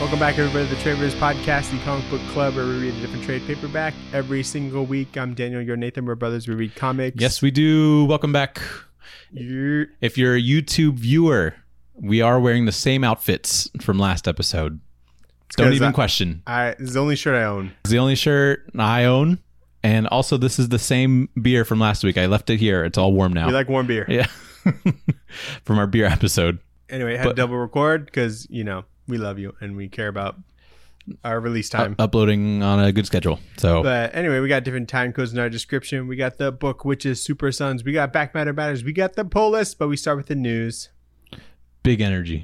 Welcome back, everybody, to the Trade Readers Podcast, the comic book club where we read a different trade paperback every single week. I'm Daniel, you're Nathan. We're brothers. We read comics. Yes, we do. Welcome back. If you're a YouTube viewer, we are wearing the same outfits from last episode. Don't even question. This is the only shirt I own. It's the only shirt I own. And also, this is the same beer from last week. I left it here. It's all warm now. We like warm beer. Yeah. From our beer episode. Anyway, I had to double record because, you know, we love you and we care about our release time. Uploading on a good schedule. But anyway, we got different time codes in our description. We got the book Witches, Super Sons. We got Back Matter Matters. We got the poll list, but we start with the news. Big energy.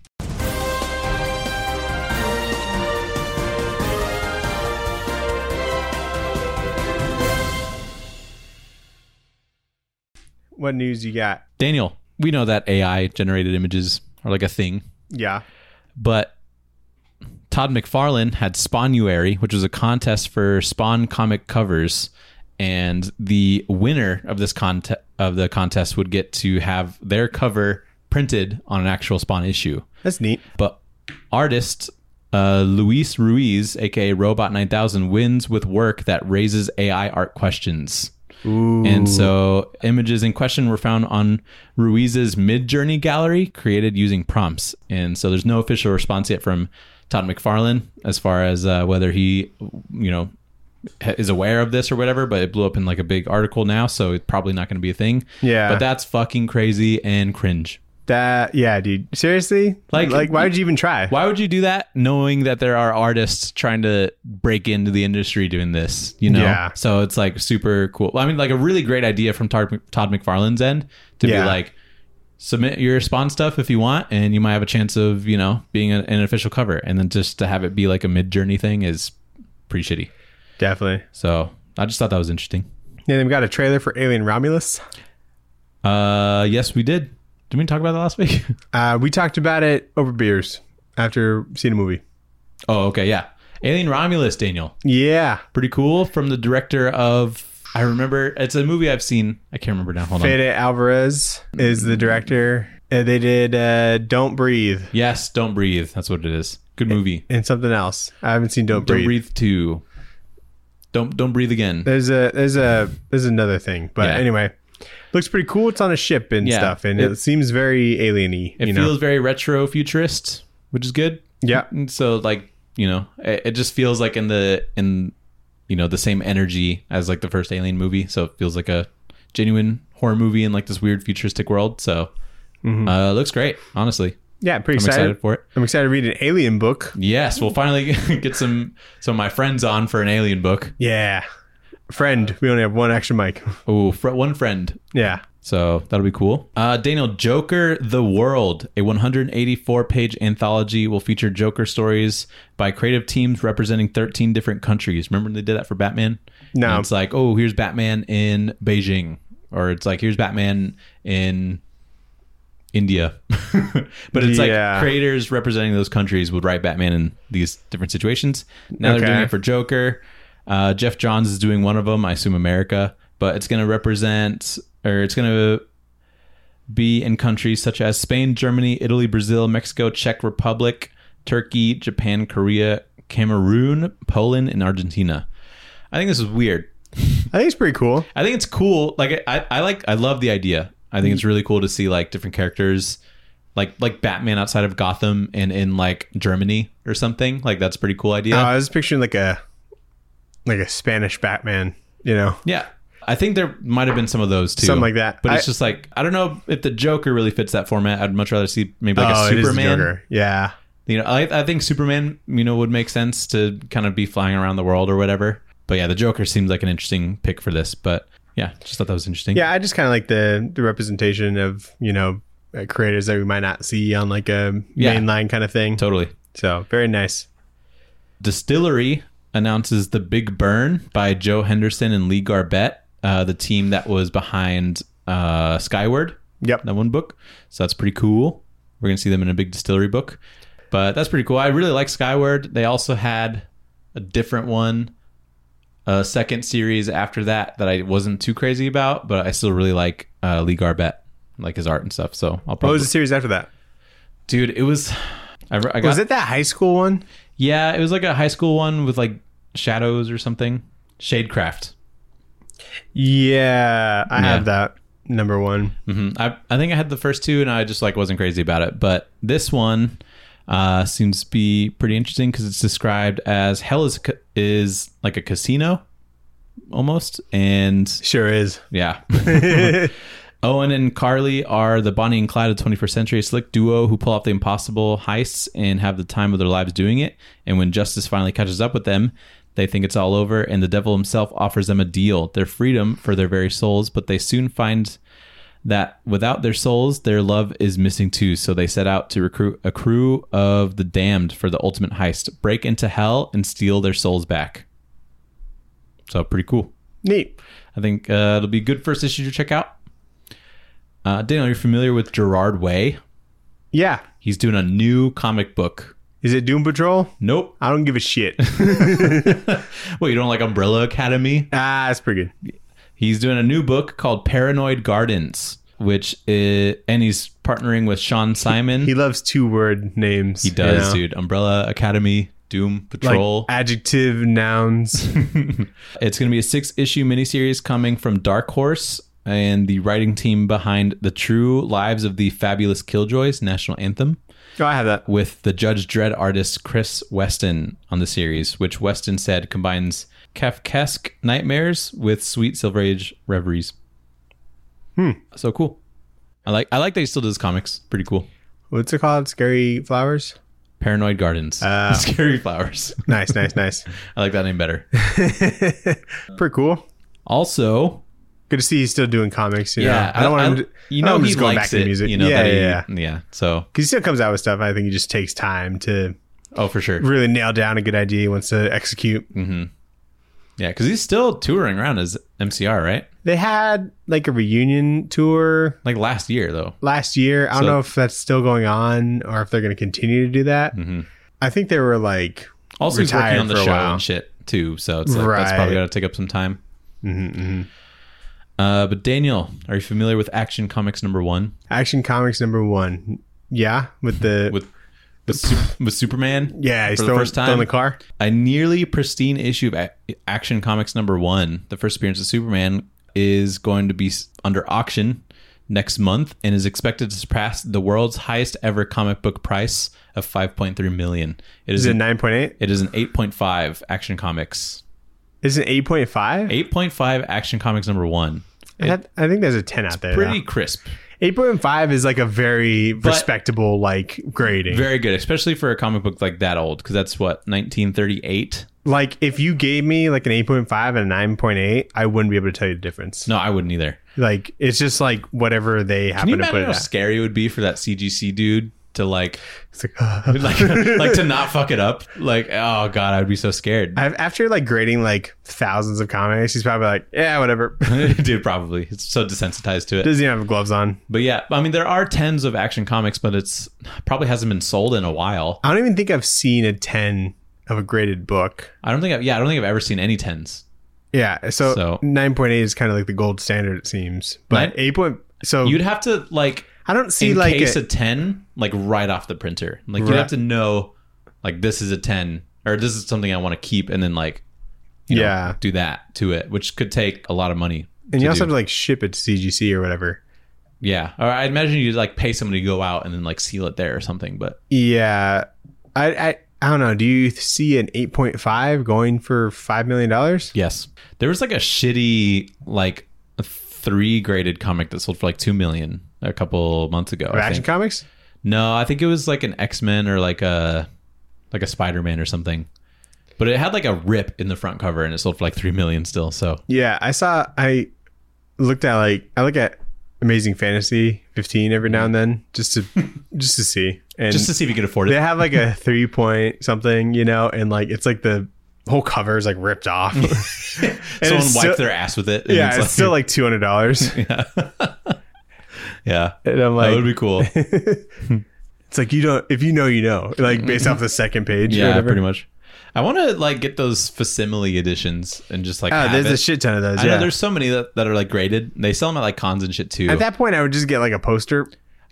What news you got? Daniel, we know that AI generated images are like a thing. Yeah. But Todd McFarlane had Spawnuary, which was a contest for Spawn comic covers, and the winner of this contest would get to have their cover printed on an actual Spawn issue. That's neat. But artist Luis Ruiz, aka Robot 9000, wins with work that raises AI art questions. Ooh. And so images in question were found on Ruiz's Midjourney gallery created using prompts. And so there's no official response yet from Todd McFarlane as far as whether he, you know, is aware of this or whatever, but it blew up in like a big article now. So it's probably not going to be a thing. Yeah. But that's fucking crazy and cringe. Yeah, dude. Seriously? Like, why would you even try? Why would you do that knowing that there are artists trying to break into the industry doing this, you know? Yeah. So it's like super cool. I mean, like a really great idea from Todd McFarlane's end to be like, submit your Spawn stuff if you want, and you might have a chance of, you know, being an official cover. And then just to have it be like a Midjourney thing is pretty shitty. Definitely. So I just thought that was interesting. Yeah, then we got a trailer for Alien Romulus. Yes, we did. Did we talk about that last week? We talked about it over beers after seeing a movie. Oh, okay. Yeah. Alien Romulus, Daniel. Yeah. Pretty cool. From the director of, I remember, it's a movie I've seen. I can't remember now. Hold on. Fede Alvarez is the director. They did Don't Breathe. Yes, Don't Breathe. That's what it is. Good movie. And something else. I haven't seen Don't Breathe. Don't Breathe 2. Don't Breathe Again. There's another thing. But anyway. Looks pretty cool. It's on a ship and stuff, and it seems very alien-y. It feels very retro futurist, which is good. Yeah. And so, like, you know, it just feels like in you know, the same energy as like the first Alien movie. So it feels like a genuine horror movie in like this weird futuristic world. So it looks great, honestly. Yeah, I'm excited for it. I'm excited to read an Alien book. Yes, we'll finally get some of my friends on for an Alien book. Yeah. Friend, we only have one extra mic. Oh, one friend. Yeah. So that'll be cool. Daniel, Joker The World, a 184-page anthology, will feature Joker stories by creative teams representing 13 different countries. Remember when they did that for Batman? No. And it's like, oh, here's Batman in Beijing. Or it's like, here's Batman in India. But it's like creators representing those countries would write Batman in these different situations. Now they're doing it for Joker. Jeff Johns is doing one of them, I assume America, but it's going to represent, or it's going to be in countries such as Spain, Germany, Italy, Brazil, Mexico, Czech Republic, Turkey, Japan, Korea, Cameroon, Poland, and Argentina. I think this is weird. I think it's pretty cool. I think it's cool. Like I love the idea. I think it's really cool to see like different characters, like Batman outside of Gotham and in like Germany or something. Like that's a pretty cool idea. I was picturing like a Spanish Batman, you know? Yeah. I think there might have been some of those too. Something like that. But it's just like, I don't know if the Joker really fits that format. I'd much rather see maybe like a Superman. Joker. Yeah. You know, I think Superman, you know, would make sense to kind of be flying around the world or whatever. But yeah, the Joker seems like an interesting pick for this. But yeah, just thought that was interesting. Yeah, I just kind of like the representation of, you know, creators that we might not see on like a mainline kind of thing. Totally. So very nice. Distillery announces The Big Burn by Joe Henderson and Lee Garbett, the team that was behind Skyward. Yep. That one book. So that's pretty cool. We're going to see them in a big Distillery book. But that's pretty cool. I really like Skyward. They also had a different one, a second series after that I wasn't too crazy about, but I still really like Lee Garbett, like his art and stuff. So I'll probably... What was the series after that? Dude, it was Was it that high school one? Yeah, it was like a high school one with like shadows or something. Shadecraft. Yeah, I have that number one. Mm-hmm. I think I had the first two and I just like wasn't crazy about it. But this one seems to be pretty interesting because it's described as hell is like a casino almost. And sure is. Yeah. Owen and Carly are the Bonnie and Clyde of the 21st century, a slick duo who pull off the impossible heists and have the time of their lives doing it. And when justice finally catches up with them, they think it's all over, and the devil himself offers them a deal, their freedom for their very souls, but they soon find that without their souls, their love is missing too. So they set out to recruit a crew of the damned for the ultimate heist, break into hell, and steal their souls back. So pretty cool. Neat. I think it'll be a good first issue to check out. Daniel, you're familiar with Gerard Way? Yeah. He's doing a new comic book. Is it Doom Patrol? Nope. I don't give a shit. Well, you don't like Umbrella Academy? That's pretty good. He's doing a new book called Paranoid Gardens, and he's partnering with Sean Simon. He loves 2-word names. He does, dude. Umbrella Academy, Doom Patrol. Like adjective, nouns. It's going to be a 6-issue miniseries coming from Dark Horse and the writing team behind The True Lives of the Fabulous Killjoys national anthem. Oh, I have that. With the Judge Dredd artist Chris Weston on the series, which Weston said combines Kafkaesque nightmares with sweet Silver Age reveries. So cool. I like that he still does comics. Pretty cool. What's it called? Scary Flowers? Paranoid Gardens. Scary Flowers. Nice. I like that name better. Pretty cool. Also, good to see he's still doing comics. Yeah, I don't want him to. He likes it. Music. Yeah. So because he still comes out with stuff. I think he just takes time to. Oh, for sure. Really nail down a good idea he wants to execute. Mm-hmm. Yeah, because he's still touring around as MCR, right? They had like a reunion tour like last year, though. I don't know if that's still going on or if they're going to continue to do that. Mm-hmm. I think they were like also he's working on the show and shit too, so it's like that's probably got to take up some time. Mm-hmm. But Daniel, are you familiar with Action Comics #1? Action Comics #1, yeah, with Superman. Yeah, he's for the first time in the car. A nearly pristine issue of Action Comics #1, the first appearance of Superman, is going to be under auction next month and is expected to surpass the world's highest ever comic book price of $5.3 million. Is it 9.8? It is an 8.5 Action Comics. Is it 8.5? 8.5 Action Comics #1. I think there's a 10 out there. Pretty crisp. 8.5 is like a very respectable like grading. Very good, especially for a comic book like that old, because that's what, 1938? Like if you gave me like an 8.5 and a 9.8, I wouldn't be able to tell you the difference. No, I wouldn't either. Like it's just like whatever they happen to put it at. Can you imagine how scary it would be for that CGC dude to like, it's like, like to not fuck it up? Like, oh god, I would be so scared. After like grading like thousands of comics, he's probably like, yeah, whatever. Dude, probably. It's so desensitized to it. Doesn't even have gloves on. But yeah, I mean, there are 10s of Action Comics, but it's probably hasn't been sold in a while. I don't even think I've seen a 10 of a graded book. I don't think I've ever seen any 10s. Yeah, so 9.8 is kind of like the gold standard, it seems. But 8. So you'd have to like. I don't see in like case a 10 like right off the printer. Like you'd have to know like this is a 10 or this is something I want to keep, and then like you know, do that to it, which could take a lot of money. And you also have to like ship it to CGC or whatever. Yeah, or I'd imagine you'd like pay somebody to go out and then like seal it there or something. But yeah, I don't know. Do you see an 8.5 going for $5 million? Yes, there was like a shitty like 3 graded comic that sold for like $2 million a couple months ago. Action Comics? No, I think it was like an X-Men or like a Spider-Man or something. But it had like a rip in the front cover and it sold for like $3 million still. So yeah, I look at Amazing Fantasy 15 every now and then just to see. And just to see if you can afford it. They have like a 3 point something, and like it's like the whole cover is like ripped off. Someone wiped their ass with it. Yeah, it's still like $200. Yeah. Yeah. And I'm like, that would be cool. It's like if you know, like based off the second page. Yeah, pretty much. I want to like get those facsimile editions and just like there's a shit ton of those. I know there's so many that are like graded. They sell them at like cons and shit too. At that point, I would just get like a poster.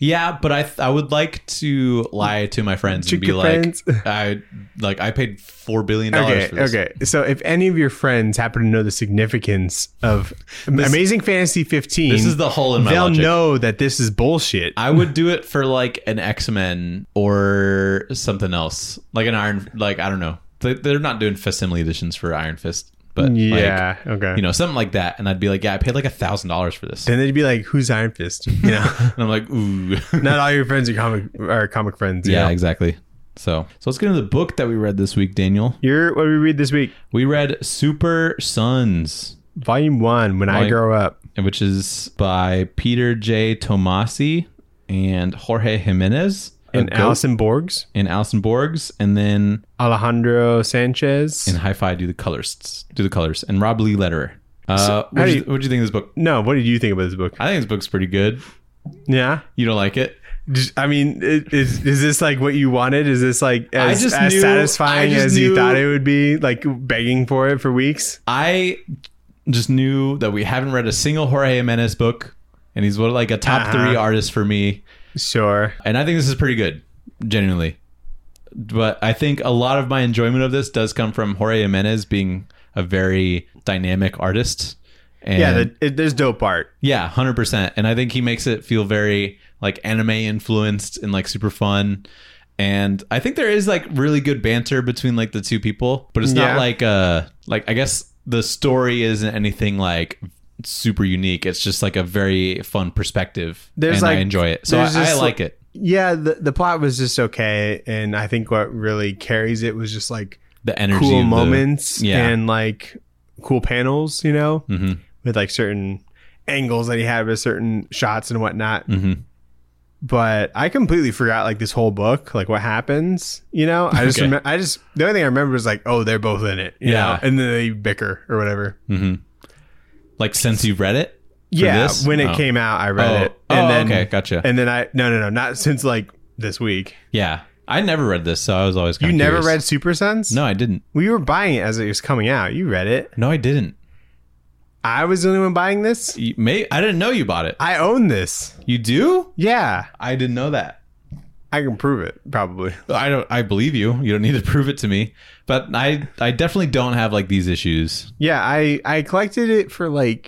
Yeah, but I would like to lie to my friends and be like, I paid $4 billion for this. Okay. So if any of your friends happen to know the significance of Amazing Fantasy 15, this is the hole in my they'll logic. know that this is bullshit. I would do it for like an X-Men or something else, like an Iron. Like I don't know. They're not doing facsimile editions for Iron Fist. But yeah, like, okay. You know, something like that. And I'd be like, yeah, I paid like $1,000 for this. Then they'd be like, who's Iron Fist? You know? And I'm like, ooh. Not all your friends are comic friends. Yeah, exactly. So let's get into the book that we read this week, Daniel. What did we read this week? We read Super Sons. Volume 1, When I Grow Up. Which is by Peter J. Tomasi and Jorge Jimenez. And Alison Borges. And then Alejandro Sanchez. And Hi-Fi do the colors. And Rob Lee Letterer. What did you think of this book? No, what did you think about this book? I think this book's pretty good. Yeah? You don't like it? I mean, is this like what you wanted? Is this like as satisfying as you thought it would be? Like begging for it for weeks? I just knew that we haven't read a single Jorge Jimenez book. And he's like a top 3 artist for me. Sure. And I think this is pretty good, genuinely. But I think a lot of my enjoyment of this does come from Jorge Jimenez being a very dynamic artist. And there's dope art. Yeah, 100%. And I think he makes it feel very like anime influenced and like super fun. And I think there is like really good banter between like the two people, but it's not like I guess the story isn't anything like super unique. It's just like a very fun perspective, and I enjoy it. So I like it. Yeah, the plot was just okay, and I think what really carries it was just like the energy, cool moments, and like cool panels, you know, with like certain angles that he had with certain shots and whatnot. But I completely forgot like this whole book, like what happens, you know. I just the only thing I remember was like, oh, they're both in it, you know? And then they bicker or whatever. Like since you've read it? When it came out, I read it. And then, okay, gotcha. And then no, not since like this week. Yeah, I never read this, so I was always kind of curious. Never read Super Sons? No, I didn't. We were buying it as it was coming out. You read it? No, I didn't. I was the only one buying this? I didn't know you bought it. I own this. You do? Yeah. I didn't know that. I can prove it, probably. I believe you. You don't need to prove it to me. But I definitely don't have like these issues. Yeah, I collected it for like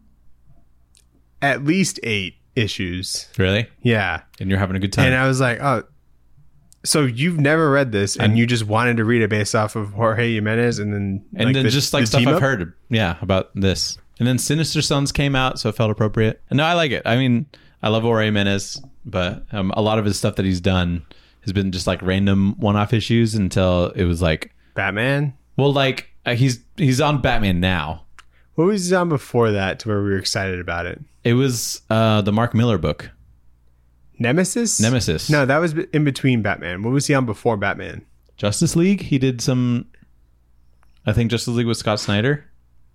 at least 8 issues. Really? Yeah. And you're having a good time. And I was like, oh, so you've never read this and you just wanted to read it based off of Jorge Jimenez and then just like stuff I've heard about this. And then Sinister Sons came out, so it felt appropriate. And no, I like it. I mean, I love Jorge Jimenez, but a lot of his stuff that he's done has been just like random one-off issues until it was like Batman. Well, like he's on Batman now. What was he on before that to where we were excited about it? It was the Mark Miller book. Nemesis? No, that was in between Batman. What was he on before Batman? Justice League? He did some... I think Justice League with Scott Snyder.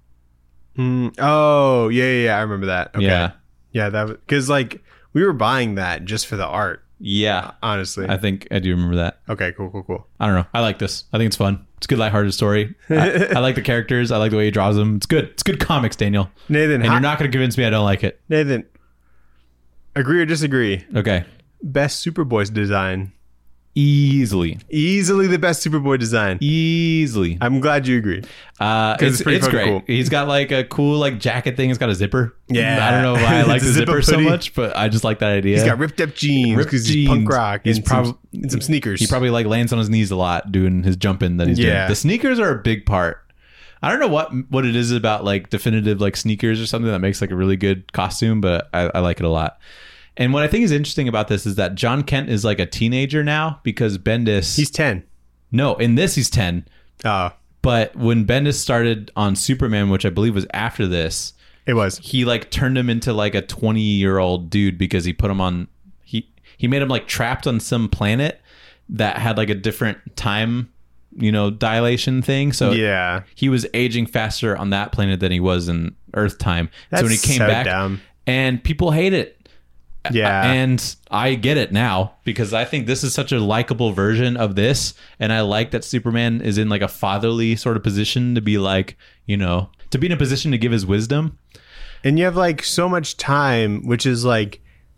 Oh, yeah. I remember that. Okay. Yeah, that was... Because, like, we were buying that just for the art. Yeah. Honestly. I think I do remember that. Okay, cool. I don't know. I like this. I think it's fun. It's a good, lighthearted story. I like the characters. I like the way he draws them. It's good. It's good comics, Daniel. Nathan, and you're not going to convince me I don't like it. Nathan, agree or disagree? Okay. Best Superboy design. Easily the best Superboy design. Easily. I'm glad you agree. It's great. Cool. He's got like a cool like jacket thing. It's got a zipper. Yeah. I don't know why I like the zipper so much, but I just like that idea. He's got ripped up jeans because he's punk rock. He's probably some sneakers. He probably like lands on his knees a lot doing his jumping that he's doing. The sneakers are a big part. I don't know what it is about like definitive like sneakers or something that makes like a really good costume, but I like it a lot. And what I think is interesting about this is that John Kent is like a teenager now because Bendis... He's 10. No, in this he's 10. Oh. But when Bendis started on Superman, which I believe was after this... It was. He like turned him into like a 20-year-old dude because he put him on... He made him like trapped on some planet that had like a different time, dilation thing. So yeah, he was aging faster on that planet than he was in Earth time. That's so when he came back... dumb. And people hate it. Yeah. And I get it now because I think this is such a likable version of this. And I like that Superman is in like a fatherly sort of position to be like, to be in a position to give his wisdom. And you have like so much time, which is like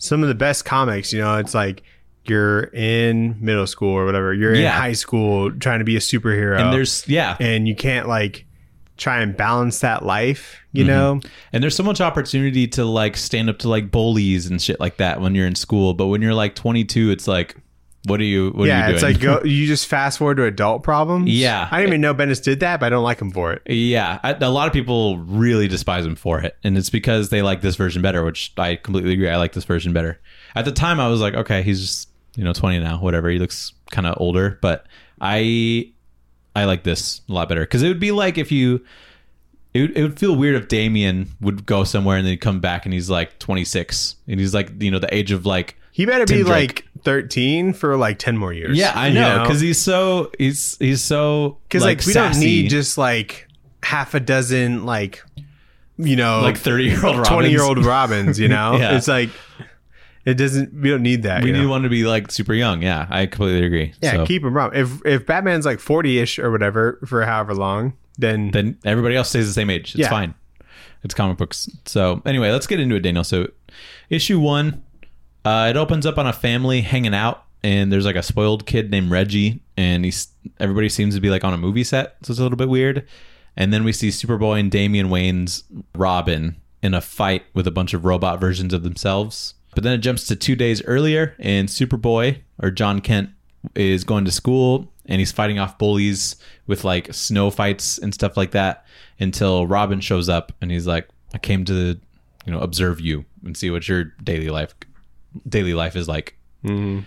some of the best comics, it's like you're in middle school or whatever. You're in high school trying to be a superhero. And and you can't like try and balance that life, know? And there's so much opportunity to like stand up to like bullies and shit like that when you're in school. But when you're like 22, it's like, what are you doing? It's like you just fast forward to adult problems. Yeah. I didn't even know Bendis did that, but I don't like him for it. Yeah. A lot of people really despise him for it. And it's because they like this version better, which I completely agree. I like this version better. At the time, I was like, okay, he's just, 20 now, whatever. He looks kind of older. But I like this a lot better. Because it would be like if it would feel weird if Damian would go somewhere and then he'd come back and he's like 26. And he's like, the age of like... He better be like 13 for like 10 more years. Yeah, I know, because he's so because like we don't need just like half a dozen like like 30-year-old Robins. 20-year-old Robins. Yeah. It's like we don't need that. We need one to be like super young. Yeah, I completely agree. Yeah, so. keep him around. If Batman's like 40-ish or whatever for however long, then everybody else stays the same age. It's fine. It's comic books. So anyway, let's get into it, Daniel. So issue 1. It opens up on a family hanging out, and there's like a spoiled kid named Reggie, and everybody seems to be like on a movie set, so it's a little bit weird. And then we see Superboy and Damian Wayne's Robin in a fight with a bunch of robot versions of themselves. But then it jumps to 2 days earlier, and Superboy, or John Kent, is going to school, and he's fighting off bullies with like snow fights and stuff like that until Robin shows up, and he's like, I came to observe you and see what your daily life is like. Dude,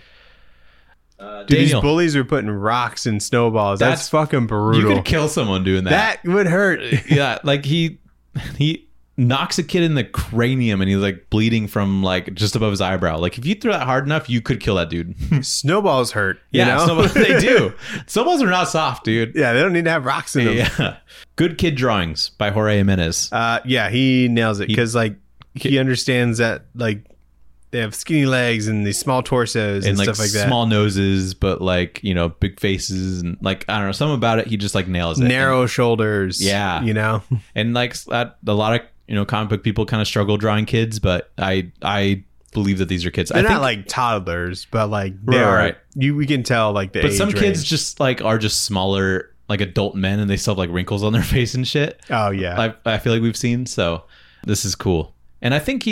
these bullies are putting rocks and snowballs. That's fucking brutal. You could kill someone doing that. That would hurt. Yeah, like he knocks a kid in the cranium and he's like bleeding from like just above his eyebrow. Like if you throw that hard enough, you could kill that dude. Snowballs hurt. Snowballs, they do. Snowballs are not soft, dude. Yeah, they don't need to have rocks in them. Yeah. Good kid drawings by Jorge Jimenez. Yeah, he nails it because like he understands that like they have skinny legs and these small torsos and stuff like that. Small noses, but like, big faces and like, I don't know, something about it. He just like nails it. Narrow shoulders. Yeah. And like a lot of, comic book people kind of struggle drawing kids, but I believe that these are kids. They're not like toddlers, but like they're we can tell like the age. But some range. kids just like are just smaller, like adult men, and they still have like wrinkles on their face and shit. Oh yeah. I feel like we've seen, so this is cool. And I think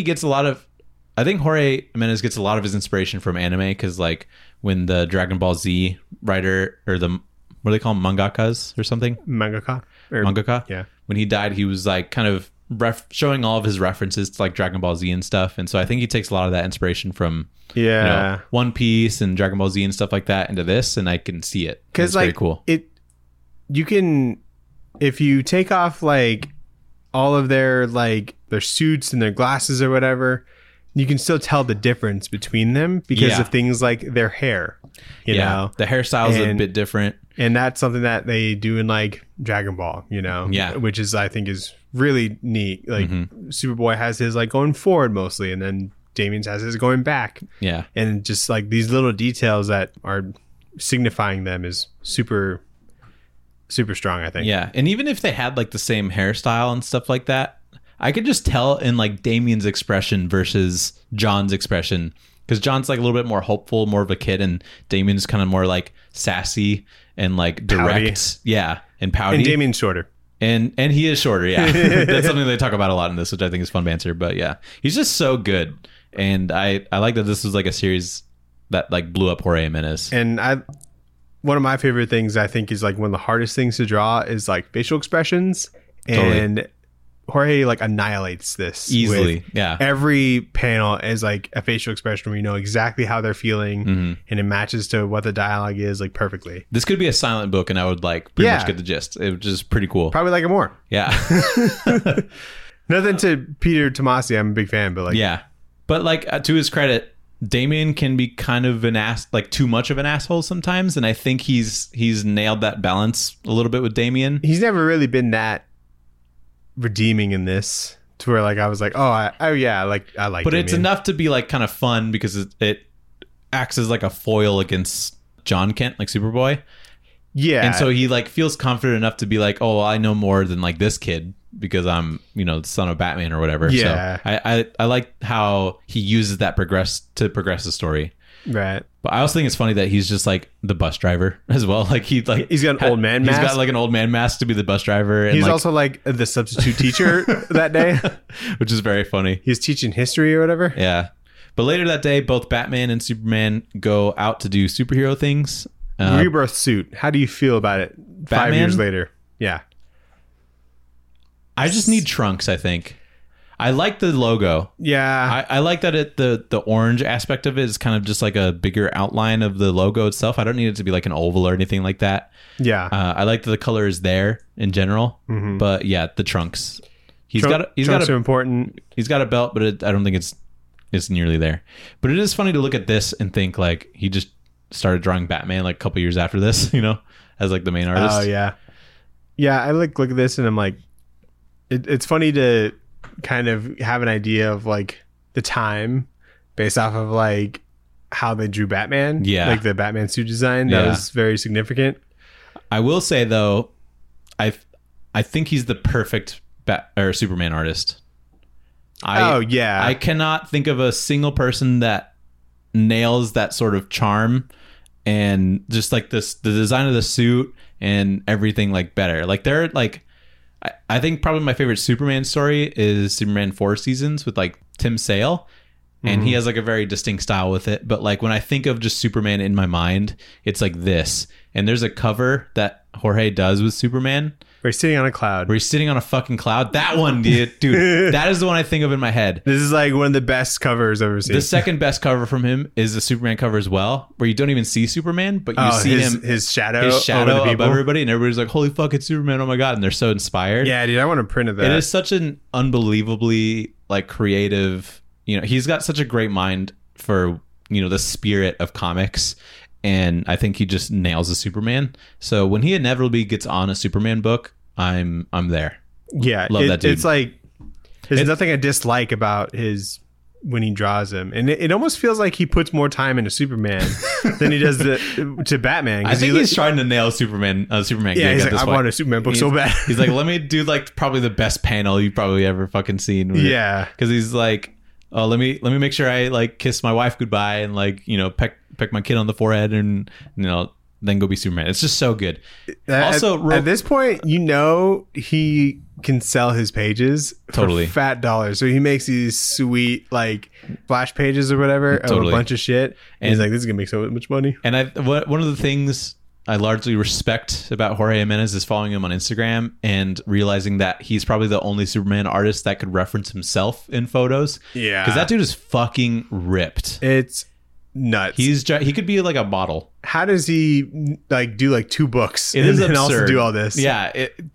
I think Jorge Jimenez gets a lot of his inspiration from anime because, like, when the Dragon Ball Z writer or what do they call them, mangakas or something? Mangaka. Yeah. When he died, he was like kind of showing all of his references to like Dragon Ball Z and stuff, and so I think he takes a lot of that inspiration from One Piece and Dragon Ball Z and stuff like that into this, and I can see it because like very cool. You can, if you take off like all of their suits and their glasses or whatever, you can still tell the difference between them because of things like their hair. You know, the hairstyle is a bit different, and that's something that they do in like Dragon Ball. Which is I think is really neat. Like Superboy has his like going forward mostly, and then Damian's has his going back. Yeah, and just like these little details that are signifying them is super strong, I think. Yeah, and even if they had like the same hairstyle and stuff like that, I could just tell in like Damian's expression versus John's expression, because John's like a little bit more hopeful, more of a kid, and Damian's kind of more like sassy and like direct. Pouty. Yeah, and pouty. And Damian's shorter. And he is shorter, yeah. That's something they talk about a lot in this, which I think is fun banter. But yeah, he's just so good. And I like that this was like a series that like blew up Jorge Jimenez. And one of my favorite things I think is like one of the hardest things to draw is like facial expressions. And totally. Jorge like annihilates this easily. Yeah, every panel is like a facial expression where you know exactly how they're feeling, and it matches to what the dialogue is like perfectly. This could be a silent book, and I would like pretty much get the gist. It was just pretty cool. Probably like it more. Yeah. Nothing to Peter Tomasi. I'm a big fan, but like but like to his credit, Damian can be kind of an like too much of an asshole sometimes, and I think he's nailed that balance a little bit with Damian. He's never really been that redeeming in this to where like I was like I like but Damian. It's enough to be like kind of fun because it acts as like a foil against John Kent, like Superboy, and so he like feels confident enough to be like, I know more than like this kid, because I'm, the son of Batman or whatever. Yeah. So I like how he uses that to progress the story. Right. But I also think it's funny that he's just like the bus driver as well. Like he's got an old man mask. He's got like an old man mask to be the bus driver. And he's also like the substitute teacher that day, which is very funny. He's teaching history or whatever. Yeah. But later that day, both Batman and Superman go out to do superhero things. Rebirth suit. How do you feel about it? Batman? 5 years later. Yeah. I just need trunks, I think. I like the logo. Yeah. I like that the orange aspect of it is kind of just like a bigger outline of the logo itself. I don't need it to be like an oval or anything like that. Yeah. I like that the color is there in general. Mm-hmm. But yeah, the trunks. Trunks are important. He's got a belt, but I don't think it's nearly there. But it is funny to look at this and think like he just started drawing Batman like a couple years after this, as like the main artist. Oh, yeah. Yeah, I look at this and I'm like, it's funny to kind of have an idea of like the time based off of like how they drew Batman. Yeah. Like the Batman suit design. That was very significant. I will say though, I think he's the perfect Superman artist. I cannot think of a single person that nails that sort of charm and just like the design of the suit and everything like better. Like they're like, I think probably my favorite Superman story is Superman 4 Seasons with like Tim Sale, and he has like a very distinct style with it. But like when I think of just Superman in my mind, it's like this. And there's a cover that Jorge does with Superman where he's sitting on a cloud. Where he's sitting on a fucking cloud. That one, dude. That is the one I think of in my head. This is like one of the best covers I've ever seen. The second best cover from him is the Superman cover as well, where you don't even see Superman, but you see his shadow of everybody, and everybody's like, holy fuck, it's Superman, oh my god, and they're so inspired. Yeah, dude, I want to print of that. It is such an unbelievably like creative, he's got such a great mind for, the spirit of comics. And I think he just nails the Superman. So when he inevitably gets on a Superman book, I'm there. Yeah, love that dude. It's like there's nothing I dislike about his when he draws him, and it almost feels like he puts more time into Superman than he does to Batman. I think he's trying to nail Superman. Superman. Yeah, he's like, I want a Superman book so bad. He's like, let me do like probably the best panel you've probably ever fucking seen. Yeah, because he's like, oh, let me make sure I like kiss my wife goodbye and like peck my kid on the forehead and then go be Superman. It's just so good. Also, at this point, he can sell his pages for fat dollars. So he makes these sweet like flash pages or whatever of a bunch of shit. And he's like, this is gonna make so much money. And one of the things I largely respect about Jorge Jimenez is following him on Instagram and realizing that he's probably the only Superman artist that could reference himself in photos. Yeah, because that dude is fucking ripped. It's nuts. He could be like a model. How does he like do like 2 books and also do all this? Yeah,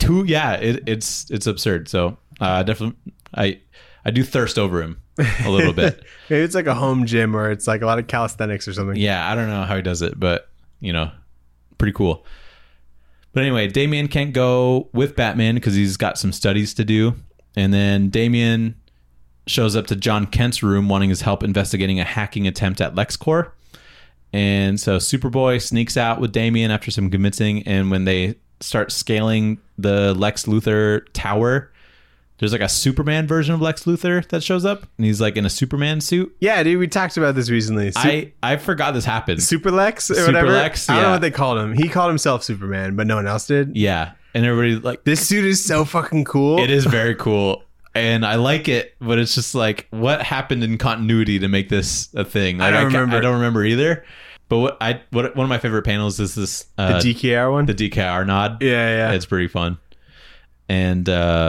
it's absurd. So definitely I do thirst over him a little bit. Maybe it's like a home gym or it's like a lot of calisthenics or something. Yeah, I don't know how he does it, but pretty cool. But anyway, Damian can't go with Batman because he's got some studies to do, and then Damian shows up to John Kent's room wanting his help investigating a hacking attempt at LexCorp. And so Superboy sneaks out with Damian after some convincing, and when they start scaling the Lex Luthor tower, there's like a Superman version of Lex Luthor that shows up, and he's like in a Superman suit. Yeah, dude, we talked about this recently. I forgot this happened. Super Lex or whatever. Lex, I don't know what they called him. He called himself Superman, but no one else did. Yeah, and everybody like, this suit is so fucking cool. It is very cool. And I like it, but it's just like, what happened in continuity to make this a thing? Like, I don't remember either. But one of my favorite panels is this the DKR one, the DKR nod. Yeah, it's pretty fun. And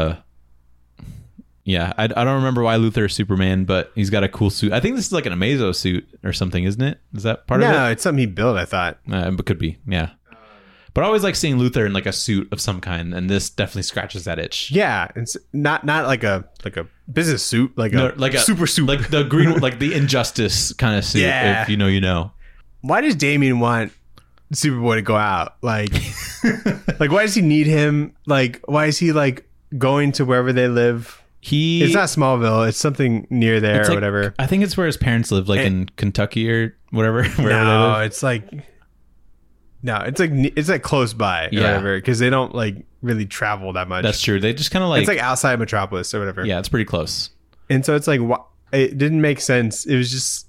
yeah, I don't remember why Luthor is Superman, but he's got a cool suit. I think this is like an Amazo suit or something, isn't it? Is that part of it? No, it's something he built. I thought, but could be, yeah. But I always like seeing Luthor in like a suit of some kind, and this definitely scratches that itch. Yeah, it's not like a business suit, like a super suit, like the green, like the Injustice kind of suit. Yeah. If you know. Why does Damian want Superboy to go out? Like why does he need him? Like, why is he like going to wherever they live? It's not Smallville. It's something near there or whatever. I think it's where his parents live, like in Kentucky or whatever. No, it's like. No, it's like close by or whatever, because they don't like really travel that much. That's true. They just kind of like, it's like outside Metropolis or whatever. Yeah, it's pretty close. And so it's like, it didn't make sense. It was just,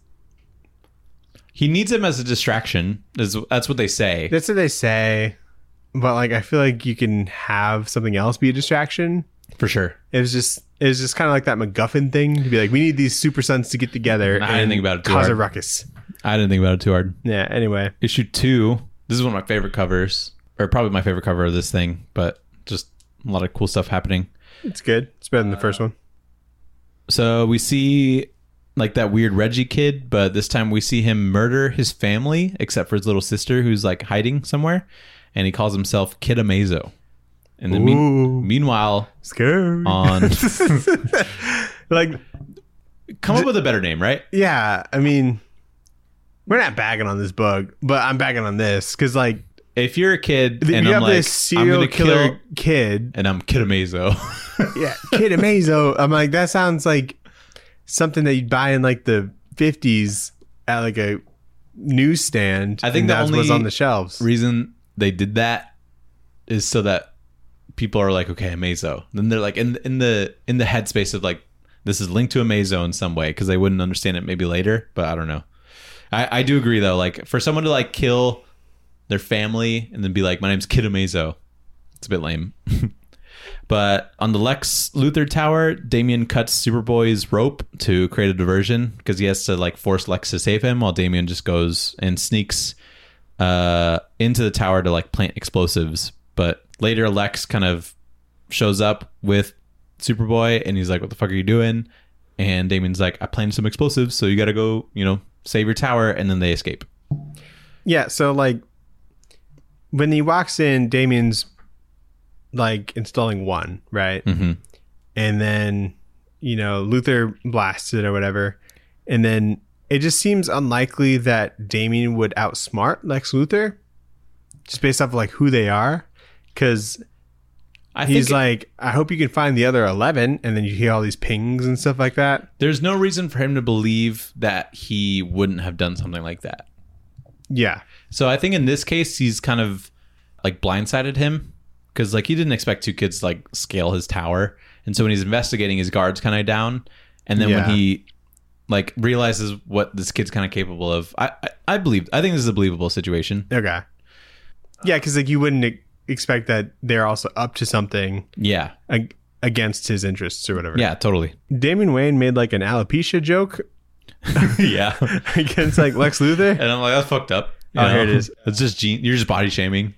he needs him as a distraction. That's what they say. That's what they say. But like, I feel like you can have something else be a distraction. For sure. It was just kind of like that MacGuffin thing to be like, we need these super sons to get together and I didn't think about it too cause hard. a ruckus. I didn't think about it too hard. Yeah. Anyway, issue 2. This is one of my favorite covers, or probably my favorite cover of this thing. But just a lot of cool stuff happening. It's good. It's better than the first one. So we see like that weird Reggie kid, but this time we see him murder his family, except for his little sister who's like hiding somewhere, and he calls himself Kid Amazo. And then meanwhile, scary. On like, come up with a better name, right? Yeah, I mean, we're not bagging on this book, but I'm bagging on this because like, if you're a kid and you I'm have like, this serial killer kid, and I'm Kid Amazo. Yeah, Kid Amazo. I'm like, that sounds like something that you'd buy in like the 50s at like a newsstand. I think that was on the shelves. Reason they did that is so that people are like, okay, Amazo. Then they're like in the headspace of like, this is linked to Amazo in some way, because they wouldn't understand it maybe later. But I don't know. I do agree though. Like for someone to like kill their family and then be like, my name's Kid Amazo, it's a bit lame. But on the Lex Luthor tower, Damian cuts Superboy's rope to create a diversion because he has to like force Lex to save him, while Damian just goes and sneaks into the tower to like plant explosives. But later Lex kind of shows up with Superboy and he's like, what the fuck are you doing? And Damian's like, I planted some explosives, so you gotta go, save your tower. And then they escape. Yeah, so like when he walks in, Damian's like installing one, right? Mm-hmm. And then, Luthor blasts it or whatever. And then it just seems unlikely that Damian would outsmart Lex Luthor just based off of like who they are. Because he's like, I hope you can find the other 11. And then you hear all these pings and stuff like that. There's no reason for him to believe that he wouldn't have done something like that. Yeah. So I think in this case, he's kind of like blindsided him. Because like he didn't expect two kids to like scale his tower. And so when he's investigating, his guard's kind of down. And then when he like realizes what this kid's kind of capable of, I think this is a believable situation. Okay. Yeah, because like you wouldn't expect that they're also up to something. Yeah. Against his interests or whatever. Yeah, totally. Damian Wayne made like an alopecia joke. Yeah. Against like Lex Luthor. And I'm like, that's fucked up. Here it is. It's just you're just body shaming.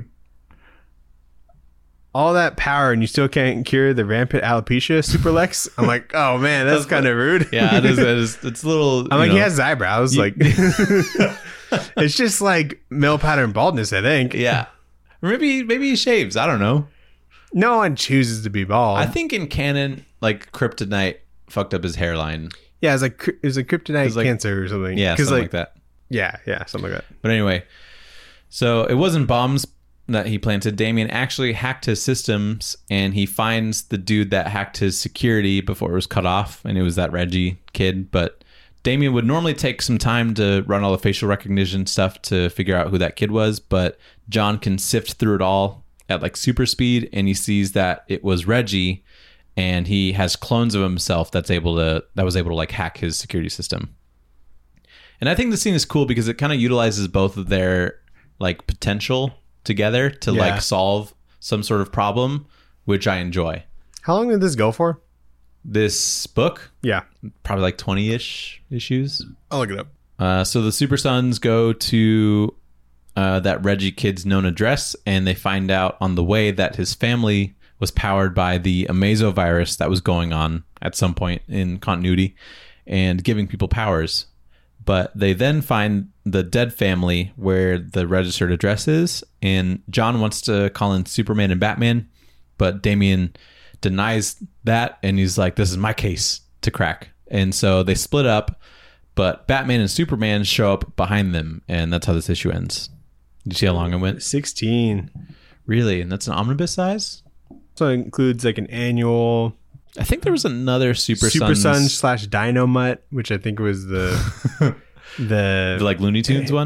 All that power and you still can't cure the rampant alopecia, Super Lex? I'm like, oh man, that's kind of rude. Yeah, it is. It's a little. I'm like, he has eyebrows. Like, it's just like male pattern baldness, I think. Yeah. Or maybe he shaves. I don't know. No one chooses to be bald. I think in canon, like Kryptonite fucked up his hairline. Yeah, it was like kryptonite cancer or something. Yeah, something like that. Yeah, something like that. But anyway, so it wasn't bombs that he planted. Damian actually hacked his systems, and he finds the dude that hacked his security before it was cut off, and it was that Reggie kid. But Damian would normally take some time to run all the facial recognition stuff to figure out who that kid was, but John can sift through it all at like super speed, and he sees that it was Reggie, and he has clones of himself that was able to like hack his security system. And I think the scene is cool because it kind of utilizes both of their like potential together to like solve some sort of problem, which I enjoy. How long did this go for? This book? Yeah. Probably like 20-ish issues. I'll look it up. So the Super Sons go to that Reggie kid's known address, and they find out on the way that his family was powered by the Amazo virus that was going on at some point in continuity and giving people powers. But they then find the dead family where the registered address is, and John wants to call in Superman and Batman, but Damian denies that, and he's like, this is my case to crack. And so they split up, but Batman and Superman show up behind them, and that's how this issue ends. Did you see how long it went? 16. Really? And that's an omnibus size? So it includes like an annual... I think there was another Super Sons / Dynamite, which I think was the like Looney Tunes one.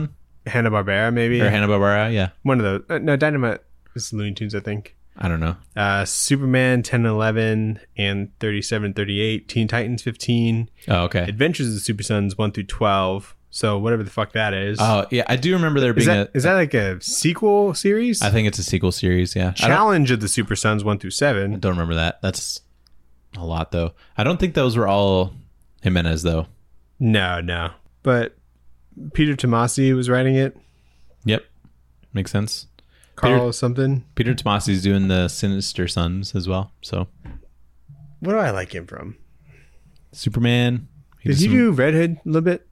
Hanna-Barbera, maybe. Or Hanna-Barbera, yeah. One of those. No, Dynamite is Looney Tunes, I think. I don't know. Superman 10 and 11 and 37 38. Teen Titans 15. Oh, okay. Adventures of the Super Sons 1 through 12. So whatever the fuck that is. Oh, yeah. I do remember there being Is that like a sequel series? I think it's a sequel series, yeah. Challenge of the Super Sons 1 through 7. I don't remember that. That's a lot, though. I don't think those were all Jimenez, though. No. But Peter Tomasi was writing it. Yep. Makes sense. Carl something. Peter Tomasi's doing the Sinister Sons as well. So, what do I like him from? Superman. Did he do Red Hood a little bit?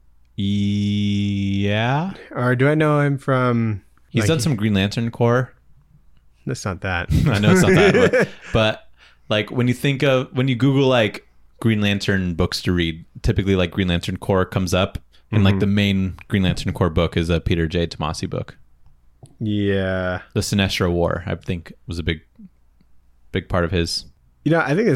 Yeah. Or do I know him from... He's done some Green Lantern Corps. That's not that. I know it's not that one. But like when you Google like Green Lantern books to read, typically like Green Lantern Corps comes up, and like the main Green Lantern Corps book is a Peter J. Tomasi book. Yeah. The Sinestro War, I think, was a big part of his. I think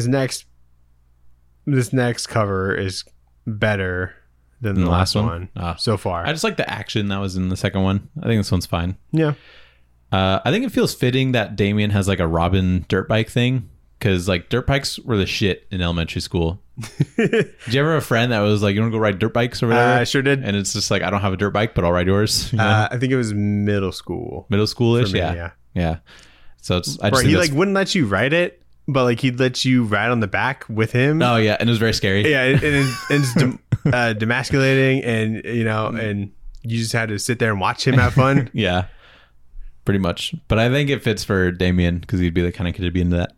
this next cover is better than the last one so far. I just like the action that was in the second one. I think this one's fine. Yeah. I think it feels fitting that Damian has like a Robin dirt bike thing, because like dirt bikes were the shit in elementary school. Did you ever have a friend that was like, you want to go ride dirt bikes or whatever? I sure did. And it's just like, I don't have a dirt bike, but I'll ride yours. I think it was middle school. Middle schoolish, yeah. So it's he like wouldn't let you ride it, but like he'd let you ride on the back with him. Oh yeah, and it was very scary. Yeah, and it's demasculating, and and you just had to sit there and watch him have fun. Yeah, pretty much. But I think it fits for Damian because he'd be the kind of kid to be into that.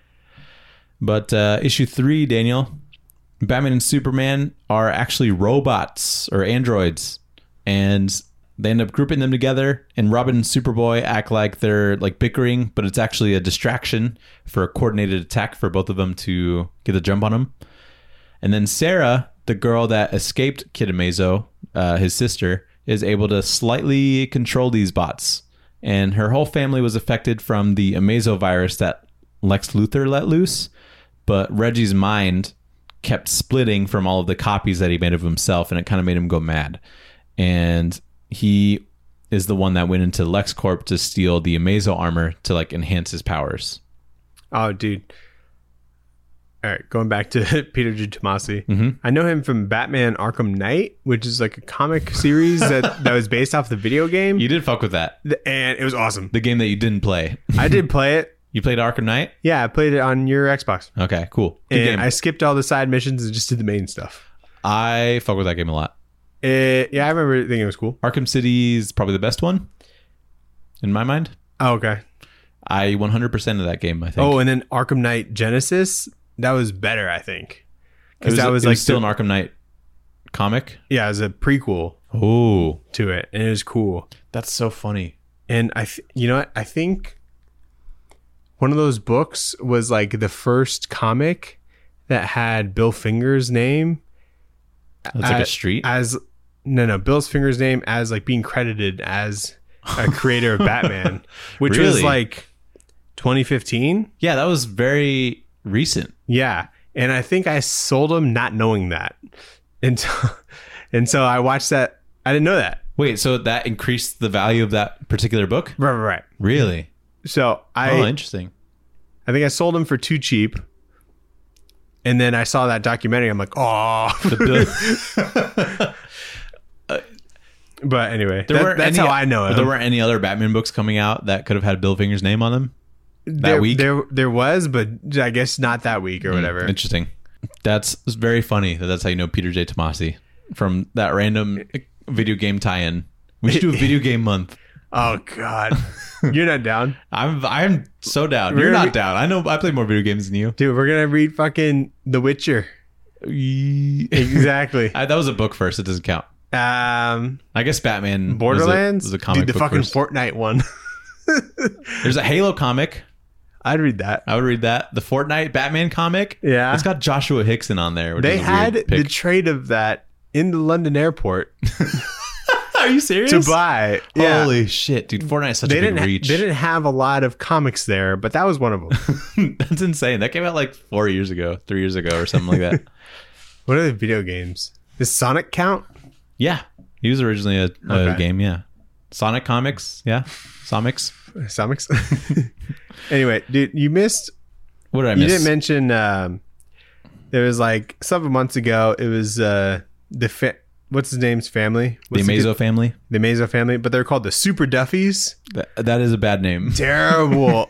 But issue 3, Daniel, Batman and Superman are actually robots or androids, and they end up grouping them together, and Robin and Superboy act like they're like bickering, but it's actually a distraction for a coordinated attack for both of them to get the jump on them. And then Sarah, the girl that escaped Kid Amazo, his sister, is able to slightly control these bots, and her whole family was affected from the Amazo virus that Lex Luthor let loose, but Reggie's mind kept splitting from all of the copies that he made of himself, and it kind of made him go mad. And he is the one that went into LexCorp to steal the Amazo armor to like enhance his powers. Oh, dude. All right, going back to Peter J. Tomasi. I know him from Batman Arkham Knight, which is like a comic series that was based off the video game. You did fuck with that. And it was awesome. The game that you didn't play. I did play it. You played Arkham Knight? Yeah, I played it on your Xbox. Okay, cool. Good and game. I skipped all the side missions and just did the main stuff. I fuck with that game a lot. Yeah, I remember thinking it was cool. Arkham City is probably the best one, in my mind. Oh, okay. I 100% of that game, I think. Oh, and then Arkham Knight Genesis, that was better, I think. Because that was like still an Arkham Knight comic? Yeah, it was a prequel to it, and it was cool. That's so funny. And you know what? I think one of those books was like the first comic that had Bill Finger's name. That's like a street? No, Bill's Finger's name as like being credited as a creator of Batman, which was like 2015. Yeah, that was very recent. Yeah. And I think I sold him not knowing that. And so I watched that. I didn't know that. Wait, so that increased the value of that particular book? Right. Really? So interesting. I think I sold him for too cheap. And then I saw that documentary. I'm like, oh. But anyway, that's how I know him. There weren't any other Batman books coming out that could have had Bill Finger's name on them that week? There was, but I guess not that week or whatever. Interesting. That's very funny that's how you know Peter J. Tomasi from that random video game tie-in. We should do a video game month. Oh, God. You're not down? I'm so down. You're not down. I know I play more video games than you. Dude, we're going to read fucking The Witcher. Exactly. That was a book first. It doesn't count. I guess Batman Borderlands was a comic. Dude, the fucking first. Fortnite one. There's a Halo comic. I'd read that. I would read that. The Fortnite Batman comic. Yeah. It's got Joshua Hickson on there. They had the trade of that in the London airport. Are you serious? To buy. Yeah. Holy shit, dude. Fortnite's such a big reach. They didn't have a lot of comics there, but that was one of them. That's insane. That came out like 3 years ago or something like that. What are the video games? Does Sonic count? Yeah. He was originally a game, yeah. Sonic Comics. Yeah. Somics. Anyway, dude, you missed. What did I miss? You didn't mention. There was like several months ago. It was what's his name's family? The Amazo family. The Amazo family, but they're called the Super Duffies. That is a bad name. Terrible.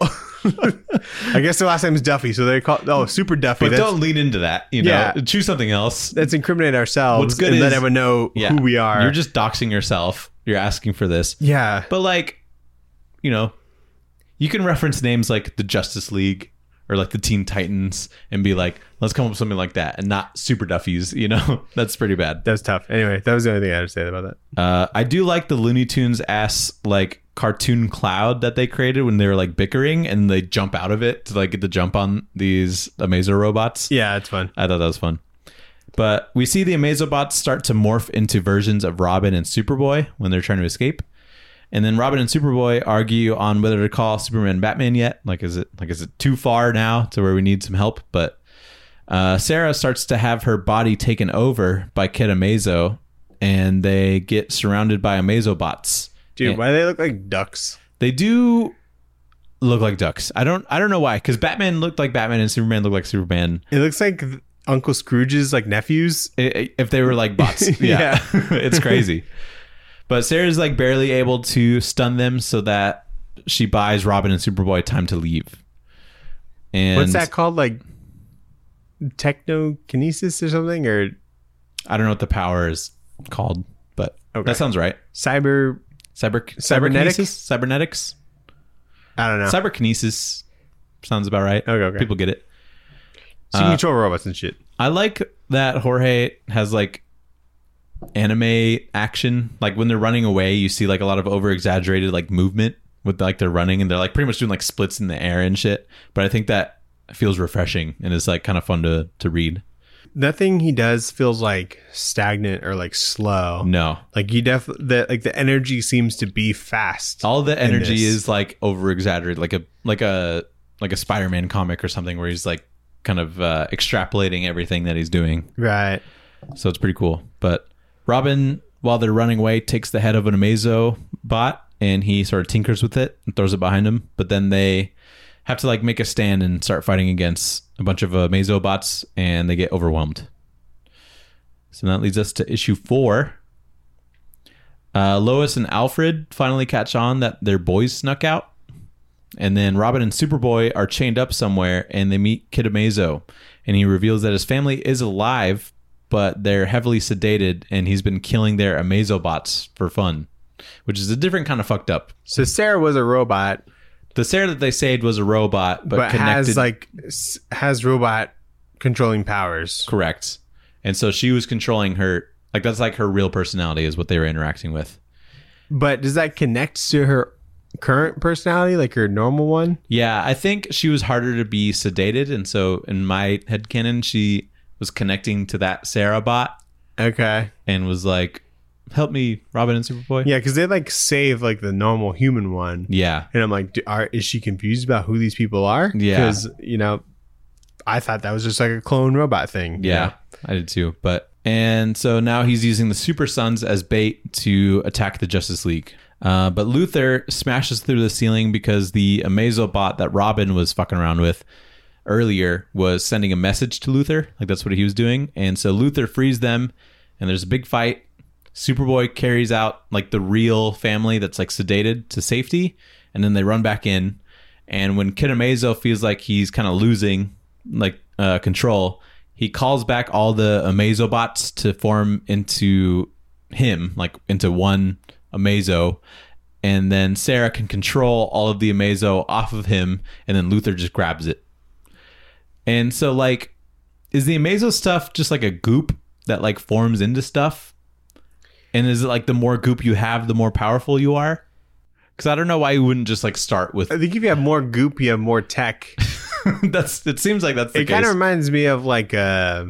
I guess their last name is Duffy, so they call Super Duffy. But don't lean into that. You know, Yeah. choose something else. Let's incriminate ourselves. What's good and is- let everyone know who we are. You're just doxing yourself. You're asking for this. Yeah. But like, you know, you can reference names like the Justice League or like the Teen Titans and be like, let's come up with something like that, and not Super Duffies. You know, that's pretty bad. That was tough. Anyway, that was the only thing I had to say about that. I do like the Looney Tunes ass like cartoon cloud that they created when they were like bickering and they jump out of it to like get the jump on these Amazo robots. Yeah, it's fun. I thought that was fun. But we see the Amazobots start to morph into versions of Robin and Superboy when they're trying to escape. And then Robin and Superboy argue on whether to call Superman Batman yet. Is it too far now to where we need some help? But Sarah starts to have her body taken over by Kid Amazo, and they get surrounded by Amazobots. Dude, And why do they look like ducks? they do look like ducks. I don't know why, because Batman looked like Batman and Superman looked like Superman. It looks like Uncle Scrooge's like nephews. If they were like bots. Yeah. It's crazy. But Sarah's like barely able to stun them so that she buys Robin and Superboy time to leave. And What's that called? Like technokinesis or something? Or I don't know what the power is called, but that sounds right. Cybernetics? Cybernetics? I don't know. Cyberkinesis sounds about right. Okay. People get it. So you can control robots and shit. I like that Jorge has like anime action. Like when they're running away, you see like a lot of over exaggerated like movement with like they're running and they're like pretty much doing like splits in the air and shit. But I think that feels refreshing and is like kind of fun to read. Nothing he does feels like stagnant or like slow. No. Like the energy seems to be fast. All the energy this. is like over exaggerated, like a Spider-Man comic or something where he's like kind of extrapolating everything that he's doing. Right. So it's pretty cool. But Robin, while they're running away, takes the head of an Amazo bot and he sort of tinkers with it and throws it behind him. But then they have to like make a stand and start fighting against a bunch of Amazo bots and they get overwhelmed. So that leads us to issue 4. Lois and Alfred finally catch on that their boys snuck out. And then Robin and Superboy are chained up somewhere and they meet Kid Amazo. And he reveals that his family is alive, but they're heavily sedated and he's been killing their Amazo bots for fun, which is a different kind of fucked up. So Sarah was a robot. The Sarah that they saved was a robot, but connected. has robot controlling powers. Correct. And so she was controlling her. Like that's like her real personality is what they were interacting with. But does that connect to her current personality, like her normal one? Yeah, I think she was harder to be sedated. And so in my headcanon, she was connecting to that Sarah bot. Okay. And was like, help me, Robin and Superboy. Yeah, because they like save like the normal human one. Yeah. And I'm like, is she confused about who these people are? Yeah. Because, I thought that was just like a clone robot thing. Yeah, I did too. And so now he's using the Super Sons as bait to attack the Justice League. But Luthor smashes through the ceiling because the Amazo bot that Robin was fucking around with earlier was sending a message to Luthor. Like that's what he was doing. And so Luthor frees them and there's a big fight. Superboy carries out like the real family that's like sedated to safety. And then they run back in. And when Kid Amazo feels like he's kind of losing like control, he calls back all the Amazo bots to form into him, like into one Amazo. And then Sarah can control all of the Amazo off of him. And then Luthor just grabs it. And so like, is the Amazo stuff just like a goop that like forms into stuff? And is it like the more goop you have, the more powerful you are? Because I don't know why you wouldn't just like start with. I think if you have more goop, you have more tech. It seems like that's the case. It kind of reminds me of like a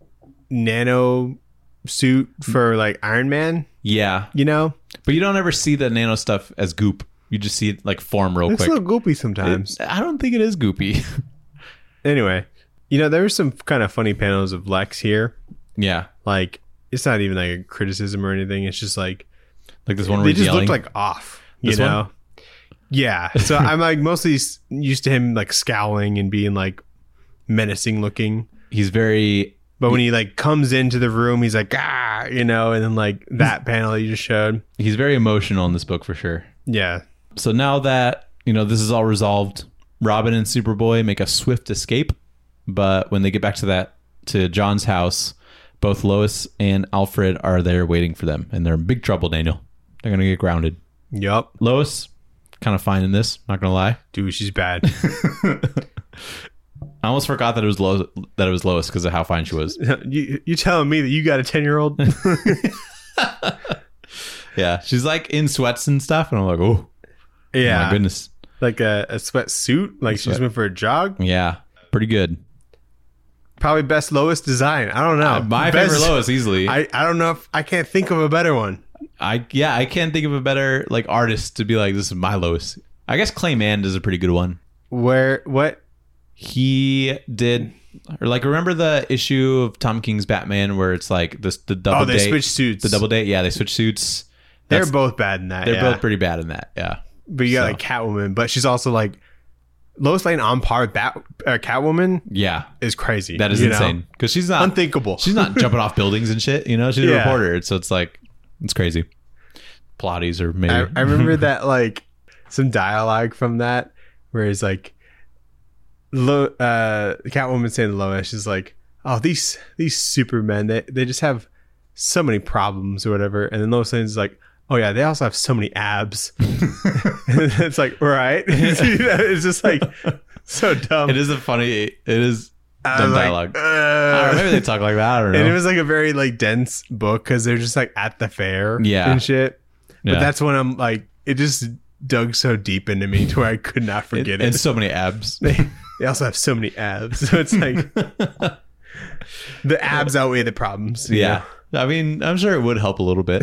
nano suit for like Iron Man. Yeah. But you don't ever see the nano stuff as goop. You just see it like form real quick. It's a little goopy sometimes. I don't think it is goopy. Anyway, there were some kind of funny panels of Lex here. Yeah. Like, it's not even like a criticism or anything. It's just like Like this one where they he's just yelling. looked like off, you This know? one? Yeah. So I'm like mostly used to him like scowling and being like menacing looking. He's very... But when he like comes into the room, he's like, you know, and then like that panel you just showed. He's very emotional in this book for sure. Yeah. So now that, you know, this is all resolved, Robin and Superboy make a swift escape. But when they get back to John's house, both Lois and Alfred are there waiting for them. And they're in big trouble, Daniel. They're going to get grounded. Yup. Lois, kind of fine in this, not going to lie. Dude, she's bad. I almost forgot that it was Lois because of how fine she was. You telling me that you got a 10-year-old? Yeah, she's like in sweats and stuff. And I'm like, oh, yeah. my goodness. Like a sweatsuit? Like she's went for a jog? Yeah, pretty good. Probably best Lois design. I don't know. My favorite Lois easily. I don't know if I can't think of a better one. I can't think of a better like artist to be like, this is my Lois. I guess Clay Mann does a pretty good one. What? He did, or like, remember the issue of Tom King's Batman where it's like the double date? Oh, they switch suits. The double date, yeah, they switch suits. They're both bad in that. They're both pretty bad in that, yeah. But you got like Catwoman, but she's also like Lois Lane on par with Catwoman. Yeah, is crazy. That is insane because she's not unthinkable. She's not jumping off buildings and shit. You know, she's a reporter, so it's like it's crazy. Pilates or maybe. I remember that like some dialogue from that where he's like, Catwoman saying to Lois, she's like, "Oh, these Supermen, they just have so many problems or whatever," and then Lois Lane's like, "Oh yeah, they also have so many abs." It's like, right? It's just like so dumb. It is dumb dialogue. Maybe they talk like that. I don't know. And it was like a very like dense book because they're just like at the fair, and shit. But that's when I'm like, it just dug so deep into me to where I could not forget it. And so many abs. They also have so many abs, so it's like the abs outweigh the problems. Yeah, know? I mean, I'm sure it would help a little bit.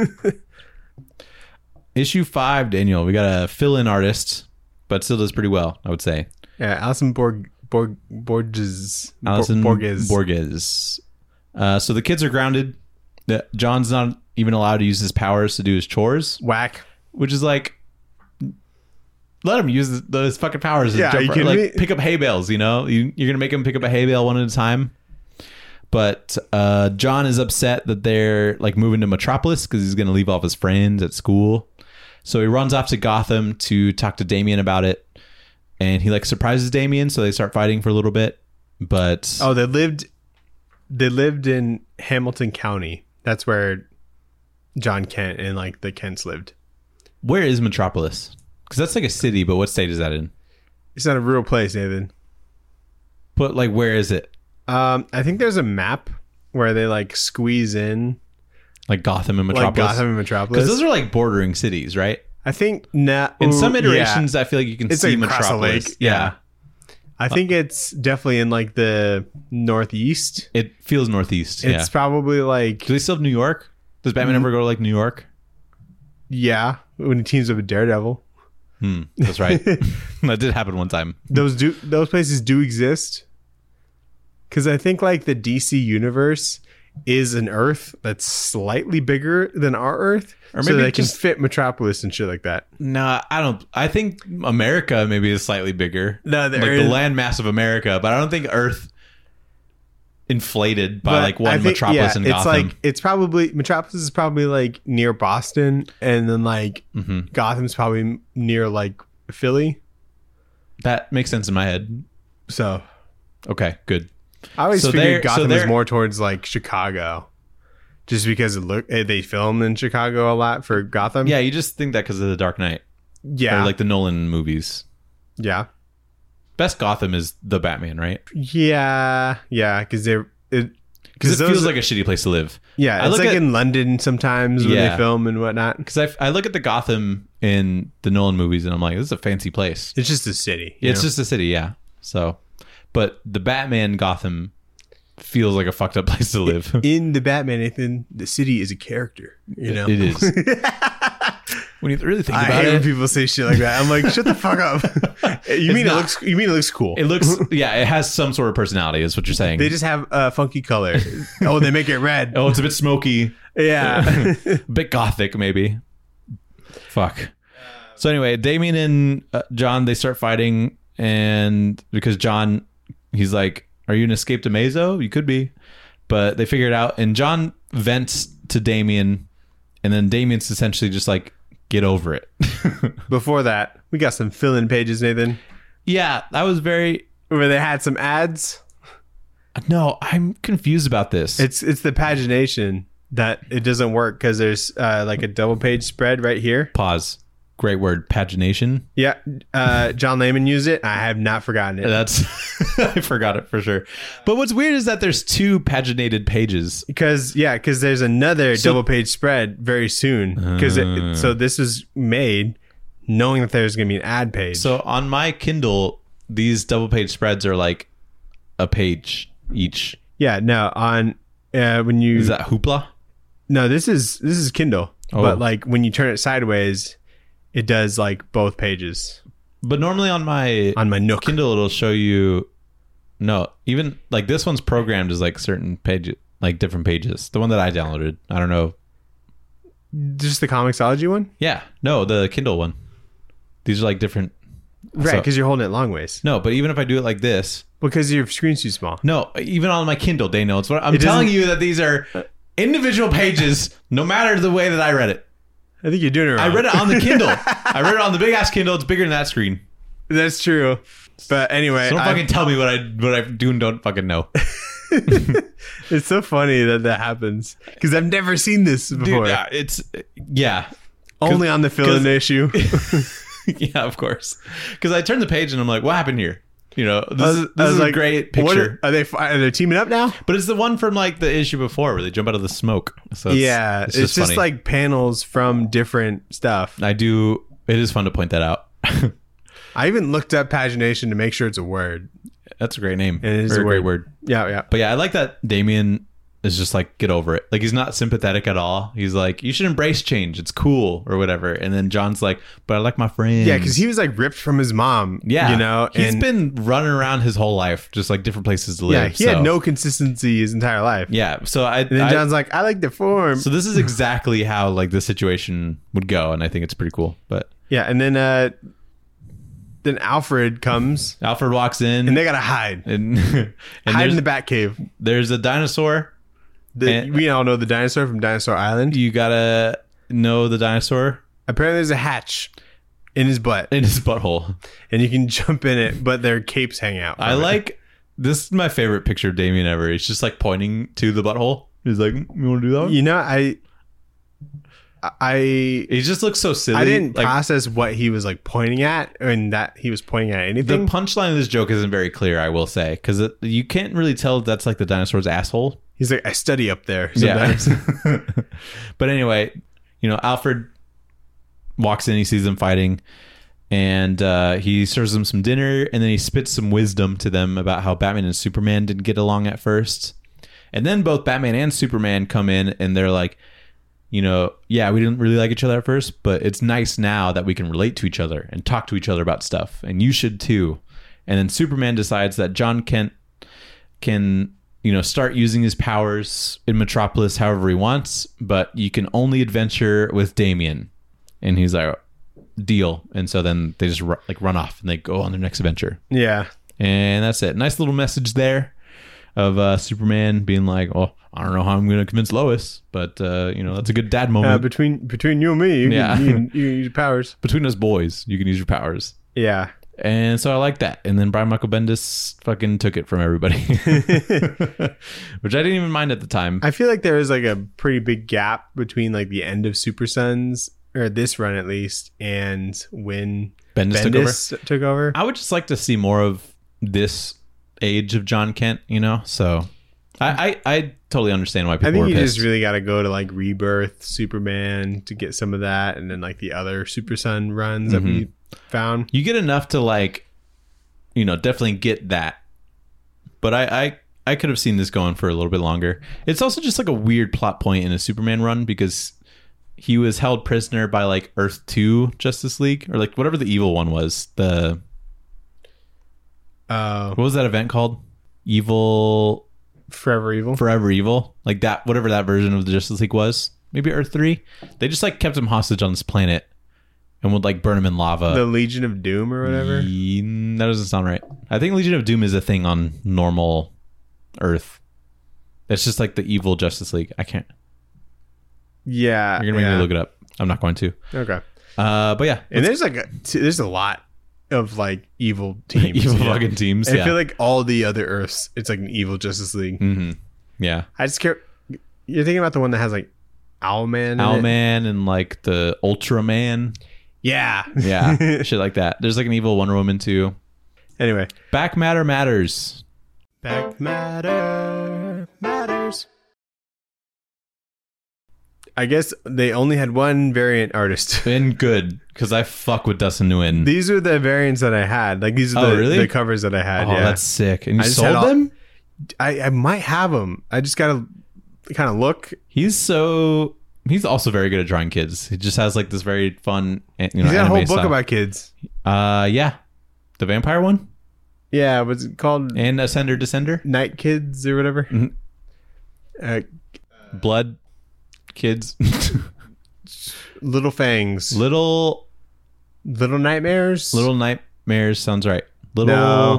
Issue 5, Daniel. We got a fill-in artist, but still does pretty well, I would say. Yeah, Alison Borges. Borges. So the kids are grounded. John's not even allowed to use his powers to do his chores. Whack. Which is like, let him use those fucking powers. Yeah, pick up hay bales, you know? You're going to make him pick up a hay bale one at a time. But John is upset that they're like moving to Metropolis because he's going to leave all of his friends at school. So he runs off to Gotham to talk to Damian about it. And he like surprises Damian, so they start fighting for a little bit. But they lived in Hamilton County. That's where John Kent and like the Kents lived. Where is Metropolis? Because that's like a city, but what state is that in? It's not a real place, Nathan. But like, where is it? I think there's a map where they like squeeze in like Gotham and Metropolis. Because those are like bordering cities, right? I think in some iterations, I feel like you can see like Metropolis. Lake. Yeah. I think it's definitely in like the northeast. It feels northeast. It's probably like. Do they still have New York? Does Batman ever go to like New York? Yeah, when he teams up with Daredevil. That's right. That did happen one time. Those places do exist. Because I think like the DC universe is an Earth that's slightly bigger than our Earth, or maybe so they can fit Metropolis and shit like that. No, I don't. I think America maybe is slightly bigger. No, like the landmass of America, but I don't think Earth inflated by like one Metropolis and Gotham. It's probably Metropolis is probably like near Boston, and then like Gotham's probably near like Philly. That makes sense in my head. So, okay, good. I always figured Gotham is more towards like Chicago, just because they film in Chicago a lot for Gotham. Yeah, you just think that because of The Dark Knight. Yeah, or like the Nolan movies. Yeah, best Gotham is the Batman, right? Yeah, because it feels like a shitty place to live. Yeah, it's like in London sometimes when they film and whatnot. Because I look at the Gotham in the Nolan movies and I'm like, this is a fancy place. It's just a city. It's just a city, yeah. So. But the Batman Gotham feels like a fucked up place to live. In the Batman, Nathan, the city is a character. You know, it is. When you really think about it, I hate when people say shit like that. I'm like, shut the fuck up. You mean it looks cool? It looks, yeah. It has some sort of personality. Is what you're saying. They just have a funky color. Oh, they make it red. Oh, it's a bit smoky. Yeah, a bit gothic, maybe. Fuck. So anyway, Damian and John, they start fighting, and because John, he's like, "Are you an escaped Amazo? You could be," but they figure it out, and John vents to Damian, and then Damian's essentially just like, "Get over it." Before that, we got some fill-in pages, Nathan. Yeah, that was very. Where they had some ads. No, I'm confused about this. It's the pagination that it doesn't work because there's like a double page spread right here. Pause. Great word, pagination. Yeah, John Layman used it. I have not forgotten it. That's I forgot it for sure. But what's weird is that there's 2 paginated pages. Because there's another double page spread very soon. So this is made knowing that there's going to be an ad page. So on my Kindle, these double page spreads are like a page each. Yeah, no, on when you is that Hoopla? No, this is Kindle. Oh. But like when you turn it sideways, it does like both pages. But normally on my Nook Kindle, it'll show you. No, even like this one's programmed as like certain pages, like different pages. The one that I downloaded, I don't know. Just the Comixology one? Yeah, no, the Kindle one. These are like different. Right, because you're holding it long ways. No, but even if I do it like this, because your screen's too small. No, even on my Kindle, they know it's what I'm telling you that these are individual pages, no matter the way that I read it. I think you're doing it wrong. I read it on the Kindle. I read it on the big ass Kindle. It's bigger than that screen. That's true. But anyway, so don't fucking tell me what I do and don't fucking know. It's so funny that happens because I've never seen this before. Dude, yeah, only on the fill-in issue. Yeah, of course. Because I turned the page and I'm like, what happened here? You know, this is like, a great picture. Are they teaming up now? But it's the one from like the issue before where they jump out of the smoke. So it's just like panels from different stuff. It is fun to point that out. I even looked up pagination to make sure it's a word. That's a great name. And it is a great word. Yeah. But yeah, I like that Damian is just like, get over it. Like, he's not sympathetic at all. He's like, you should embrace change. It's cool or whatever. And then John's like, but I like my friends. Yeah, because he was like ripped from his mom. Yeah. You know? He's been running around his whole life, just like different places to live. Yeah, he had no consistency his entire life. Yeah. So and then John's like, I like the form. So this is exactly how like the situation would go. And I think it's pretty cool. But yeah. And then Alfred comes. Alfred walks in. And they got to hide. And hide in the Batcave. There's a dinosaur. We all know the dinosaur from Dinosaur Island. You gotta know the dinosaur. Apparently there's a hatch in his butt. In his butthole. And you can jump in it, but their capes hang out. This is my favorite picture of Damian ever. He's just like pointing to the butthole. He's like, you want to do that one? You know, he just looks so silly. I didn't process what he was like pointing at, and that he was pointing at anything. The punchline of this joke isn't very clear, I will say, because you can't really tell if that's like the dinosaur's asshole. He's like, I study up there sometimes. Yeah. But anyway, you know, Alfred walks in, he sees them fighting, and he serves them some dinner, and then he spits some wisdom to them about how Batman and Superman didn't get along at first. And then both Batman and Superman come in, and they're like, you know, yeah, we didn't really like each other at first, but it's nice now that we can relate to each other and talk to each other about stuff, and you should too. And then Superman decides that John Kent can, you know, start using his powers in Metropolis however he wants, but you can only adventure with Damian. And he's like, deal. And so then they just run off and they go on their next adventure. Yeah. And that's it. Nice little message there of Superman being like, oh, I don't know how I'm going to convince Lois, but, you know, that's a good dad moment. Between you and me, you can use your powers. Between us boys, you can use your powers. Yeah. And so I like that. And then Brian Michael Bendis fucking took it from everybody, which I didn't even mind at the time. I feel like there was like a pretty big gap between like the end of Super Sons, or this run at least, and when Bendis took over. I would just like to see more of this age of John Kent, you know? So I totally understand why people were pissed. I think you just really got to go to like Rebirth, Superman to get some of that, and then like the other Super Son runs that we found. You get enough to like, you know, definitely get that. But I could have seen this going for a little bit longer. It's also just like a weird plot point in a Superman run because he was held prisoner by like Earth 2 Justice League, or like whatever the evil one was. What was that event called? Forever Evil. Like that, whatever that version of the Justice League was. Maybe Earth 3. They just like kept him hostage on this planet and would like burn him in lava. The Legion of Doom or whatever? That doesn't sound right. I think Legion of Doom is a thing on normal Earth. It's just like the evil Justice League. I can't. Yeah. You're going to make me look it up. I'm not going to. Okay. But yeah. And there's a lot of like evil teams. Evil fucking teams. I feel like all the other Earths, it's like an evil Justice League. Mm-hmm. Yeah. I just care. You're thinking about the one that has like Owlman. Owlman and like the Ultraman. Yeah. Yeah. Shit like that. There's like an evil Wonder Woman too. Anyway. Back matter matters. Back matter matters. I guess they only had one variant artist. Been good, because I fuck with Dustin Nguyen. These are the variants that I had. Like these are the covers that I had. Oh, yeah. That's sick. And you sold them? I might have them. I just gotta kind of look. He's also very good at drawing kids. He just has like this very fun, He's got a whole book about kids. Yeah, the vampire one. Yeah, what's it called? And Ascender Descender, Night Kids or whatever. Mm-hmm. Blood Kids, Little Fangs, Little Nightmares. Little Nightmares sounds right. Little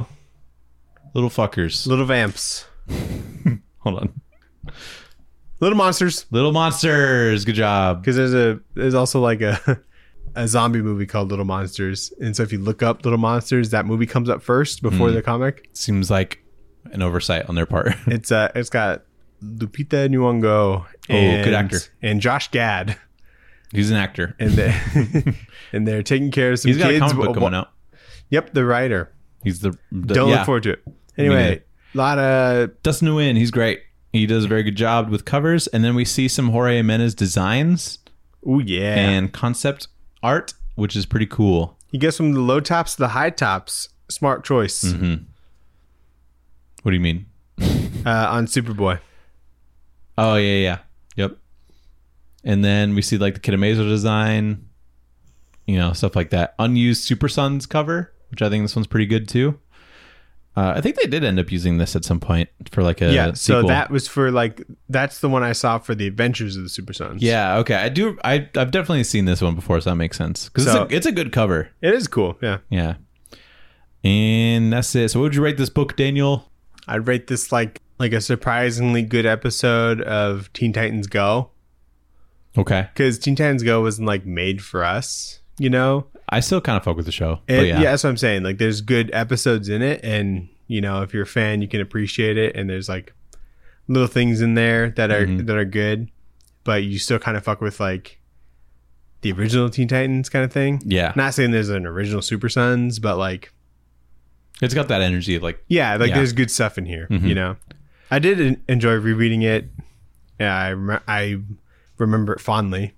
fuckers. Little Vamps. Hold on. Little Monsters. Little Monsters. Good job. Because there's also like a zombie movie called Little Monsters, and so if you look up Little Monsters, that movie comes up first before the comic. Seems like an oversight on their part. It's got Lupita Nyong'o. Good actor. And Josh Gad. He's an actor. And they're taking care of some kids. He's got a comic book coming out. Yep, the writer. He's the Don't look forward to it. Anyway, a lot of Dustin Nguyen. He's great. He does a very good job with covers, and then we see some Jorge Jimenez designs. Oh yeah, and concept art, which is pretty cool. He goes from the low tops to the high tops. Smart choice. Mm-hmm. What do you mean? On Superboy. Oh yeah. Yep. And then we see like the Kid Amazo design, stuff like that. Unused Super Sons cover, which I think this one's pretty good too. I think they did end up using this at some point for like a sequel. So that was for that's the one I saw for the Adventures of the Super Sons. Yeah, okay. I've definitely seen this one before, so that makes sense. Because it's a good cover. It is cool, yeah. Yeah. And that's it. So what would you rate this book, Daniel? I'd rate this like a surprisingly good episode of Teen Titans Go. Okay. Because Teen Titans Go wasn't like made for us, I still kind of fuck with the show. Yeah, that's what I'm saying. Like, there's good episodes in it, and if you're a fan, you can appreciate it. And there's like little things in there that are good, but you still kind of fuck with like the original Teen Titans kind of thing. Yeah. Not saying there's an original Super Sons, but like it's got that energy of like there's good stuff in here. I did enjoy rereading it. Yeah, I remember it fondly.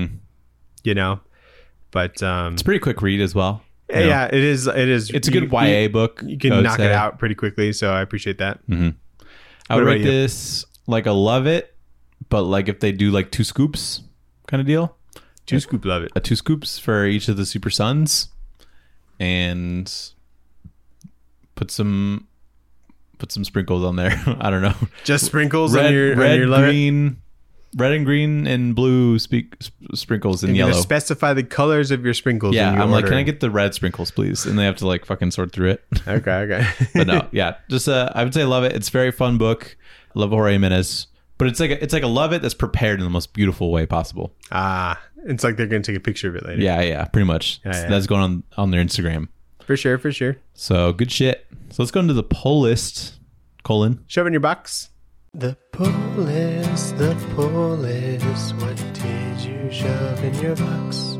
But it's a pretty quick read as well. Yeah, it is. It's a good YA book. You can knock it out pretty quickly, so I appreciate that. Mm-hmm. I would rate this like a love it, but like if they do like 2 scoops kind of deal. 2 scoop love it. 2 scoops for each of the Super Sons, and put some sprinkles on there. I don't know. Just sprinkles on your green. Red and green and blue sprinkles and yellow. Specify the colors of your sprinkles. Yeah, I'm like, can I get the red sprinkles, please? And they have to like fucking sort through it. Okay. But no, yeah, just I would say love it. It's a very fun book. I love Jorge Jimenez, but it's like a love it that's prepared in the most beautiful way possible. It's like they're gonna take a picture of it later. Yeah, pretty much. Yeah. That's going on their Instagram. For sure. So good shit. So let's go into the pull list. : shove in your box. The pull list, what did you shove in your box?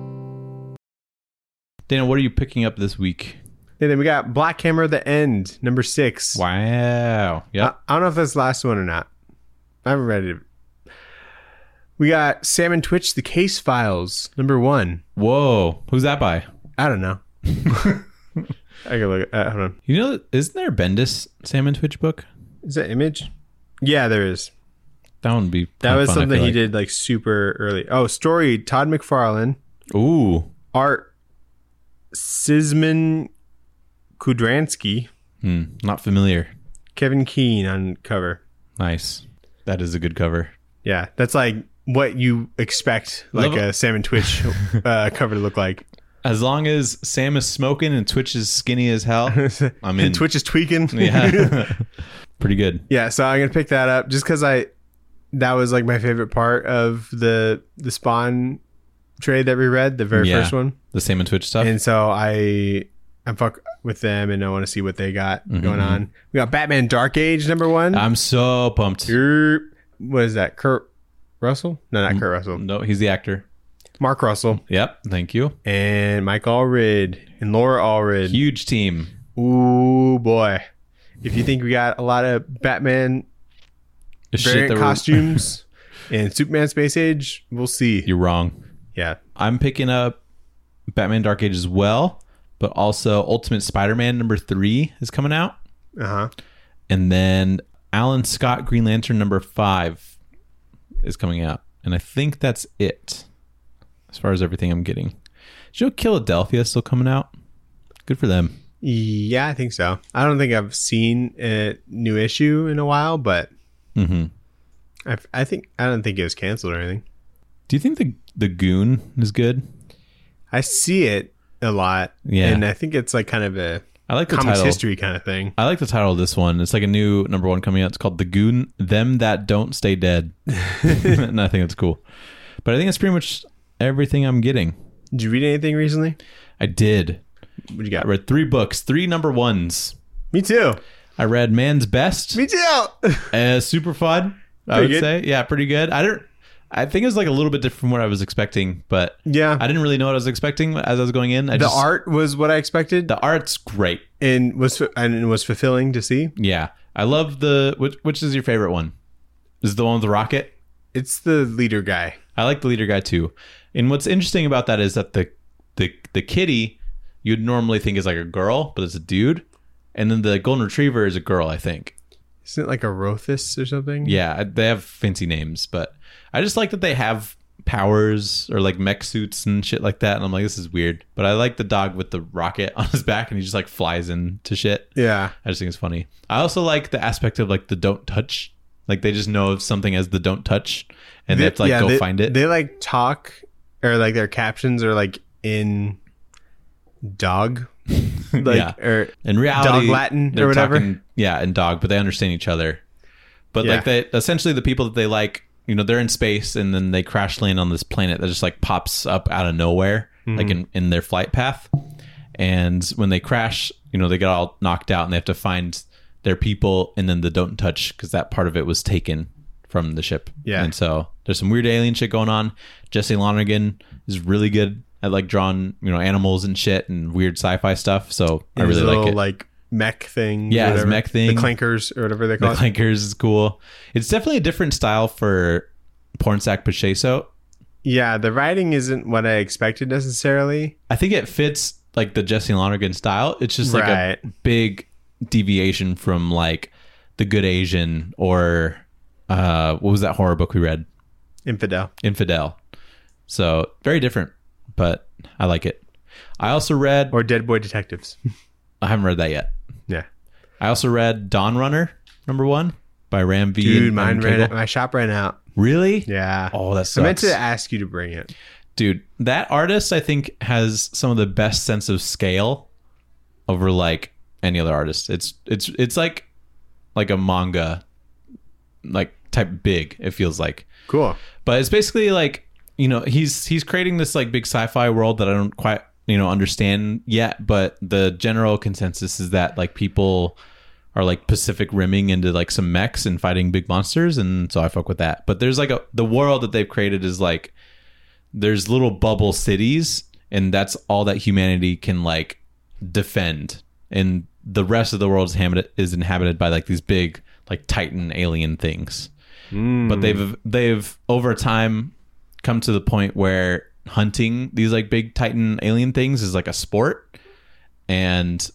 Dana, what are you picking up this week? And then we got Black Hammer: The End, number 6. Wow. Yeah. I don't know if that's the last one or not. I haven't read it. We got Sam and Twitch: The Case Files, number 1. Whoa. Who's that by? I don't know. I can look at hold on. Isn't there a Bendis Sam and Twitch book? Is that Image? Yeah, there is. That would be that was fun, something he did like super early. Oh, story Todd McFarlane. Ooh. Art Szymon Kudranski. Not familiar. Kevin Keane on cover. Nice. That is a good cover. Yeah, that's like what you expect like a Sam and Twitch cover to look like. As long as Sam is smoking and Twitch is skinny as hell, I'm in. And Twitch is tweaking. Yeah. Pretty good. Yeah, so I'm gonna pick that up just because that was like my favorite part of the Spawn trade that we read, the very first one, the Sam and Twitch stuff. And so I'm fuck with them, and I want to see what they got going on. We got Batman Dark Age #1. I'm so pumped. What is that? Kurt Russell? No, not Kurt Russell. No, he's the actor. Mark Russell. Yep, thank you. And Mike Allred and Laura Allred. Huge team. Ooh boy! If you think we got a lot of Batman variant costumes and Superman Space Age, we'll see. You're wrong. Yeah, I'm picking up Batman Dark Age as well, but also Ultimate Spider-Man #3 is coming out. And then Alan Scott Green Lantern #5 is coming out, and I think that's it as far as everything I'm getting. Joe Philadelphia still coming out. Good for them. Yeah, I think so. I don't think I've seen a new issue in a while, but I don't think it was canceled or anything. Do you think the Goon is good? I see it a lot. Yeah, and I think it's like kind of a comics history kind of thing. I like the title of this one. It's like a new #1 coming out. It's called The Goon, Them That Don't Stay Dead. And I think it's cool. But I think it's pretty much everything I'm getting. Did you read anything recently? I did. What you got? I read 3 books, 3 #1s. Me too. I read Man's Best. Me too. Super fun, I would say. Yeah, pretty good. I think it was like a little bit different from what I was expecting, but yeah, I didn't really know what I was expecting as I was going in. The art was what I expected. The art's great and was fulfilling to see. Yeah, I love which is your favorite one? Is it the one with the rocket? It's the leader guy. I like the leader guy too. And what's interesting about that is that the kitty you'd normally think is like a girl, but it's a dude, and then the golden retriever is a girl, I think. Isn't it like a Rothus or something? Yeah, they have fancy names, but I just like that they have powers or like mech suits and shit like that. And I'm like, this is weird. But I like the dog with the rocket on his back and he just like flies into shit. Yeah. I just think it's funny. I also like the aspect of like the don't touch. Like they just know of something as the don't touch and they have to like go find it. They like talk or like their captions are like in dog. Like, or in reality, dog Latin or whatever. Talking, in dog, but they understand each other. But like they essentially the people that they like, they're in space and then they crash land on this planet that just like pops up out of nowhere, like in their flight path. And when they crash, they get all knocked out and they have to find their people and then the don't touch because that part of it was taken from the ship. Yeah. And so there's some weird alien shit going on. Jesse Lonergan is really good at like drawing, animals and shit and weird sci-fi stuff. So I really like it. Like mech thing. Yeah, his mech thing. The clankers or whatever they call it. The clankers is cool. It's definitely a different style for Pornsak Pacheco. Yeah, the writing isn't what I expected necessarily. I think it fits like the Jesse Lonergan style. It's just like a big deviation from like The Good Asian or what was that horror book we read? Infidel. So very different, but I like it. I also read... Or Dead Boy Detectives. I haven't read that yet. Yeah. I also read Dawn Runner, #1 by Ram V. Dude, my shop ran out. Really? Yeah. Oh, that sucks. I meant to ask you to bring it. Dude, that artist I think has some of the best sense of scale over like any other artist. It's like a manga like type big, it feels like. Cool. But it's basically like, he's creating this like big sci-fi world that I don't quite understand yet, but the general consensus is that like people are like Pacific rimming into like some mechs and fighting big monsters, and so I fuck with that. But there's like the world that they've created is like there's little bubble cities, and that's all that humanity can like defend, and the rest of the world is inhabited by like these big like Titan alien things. But they've over time come to the point where hunting these like big Titan alien things is like a sport, and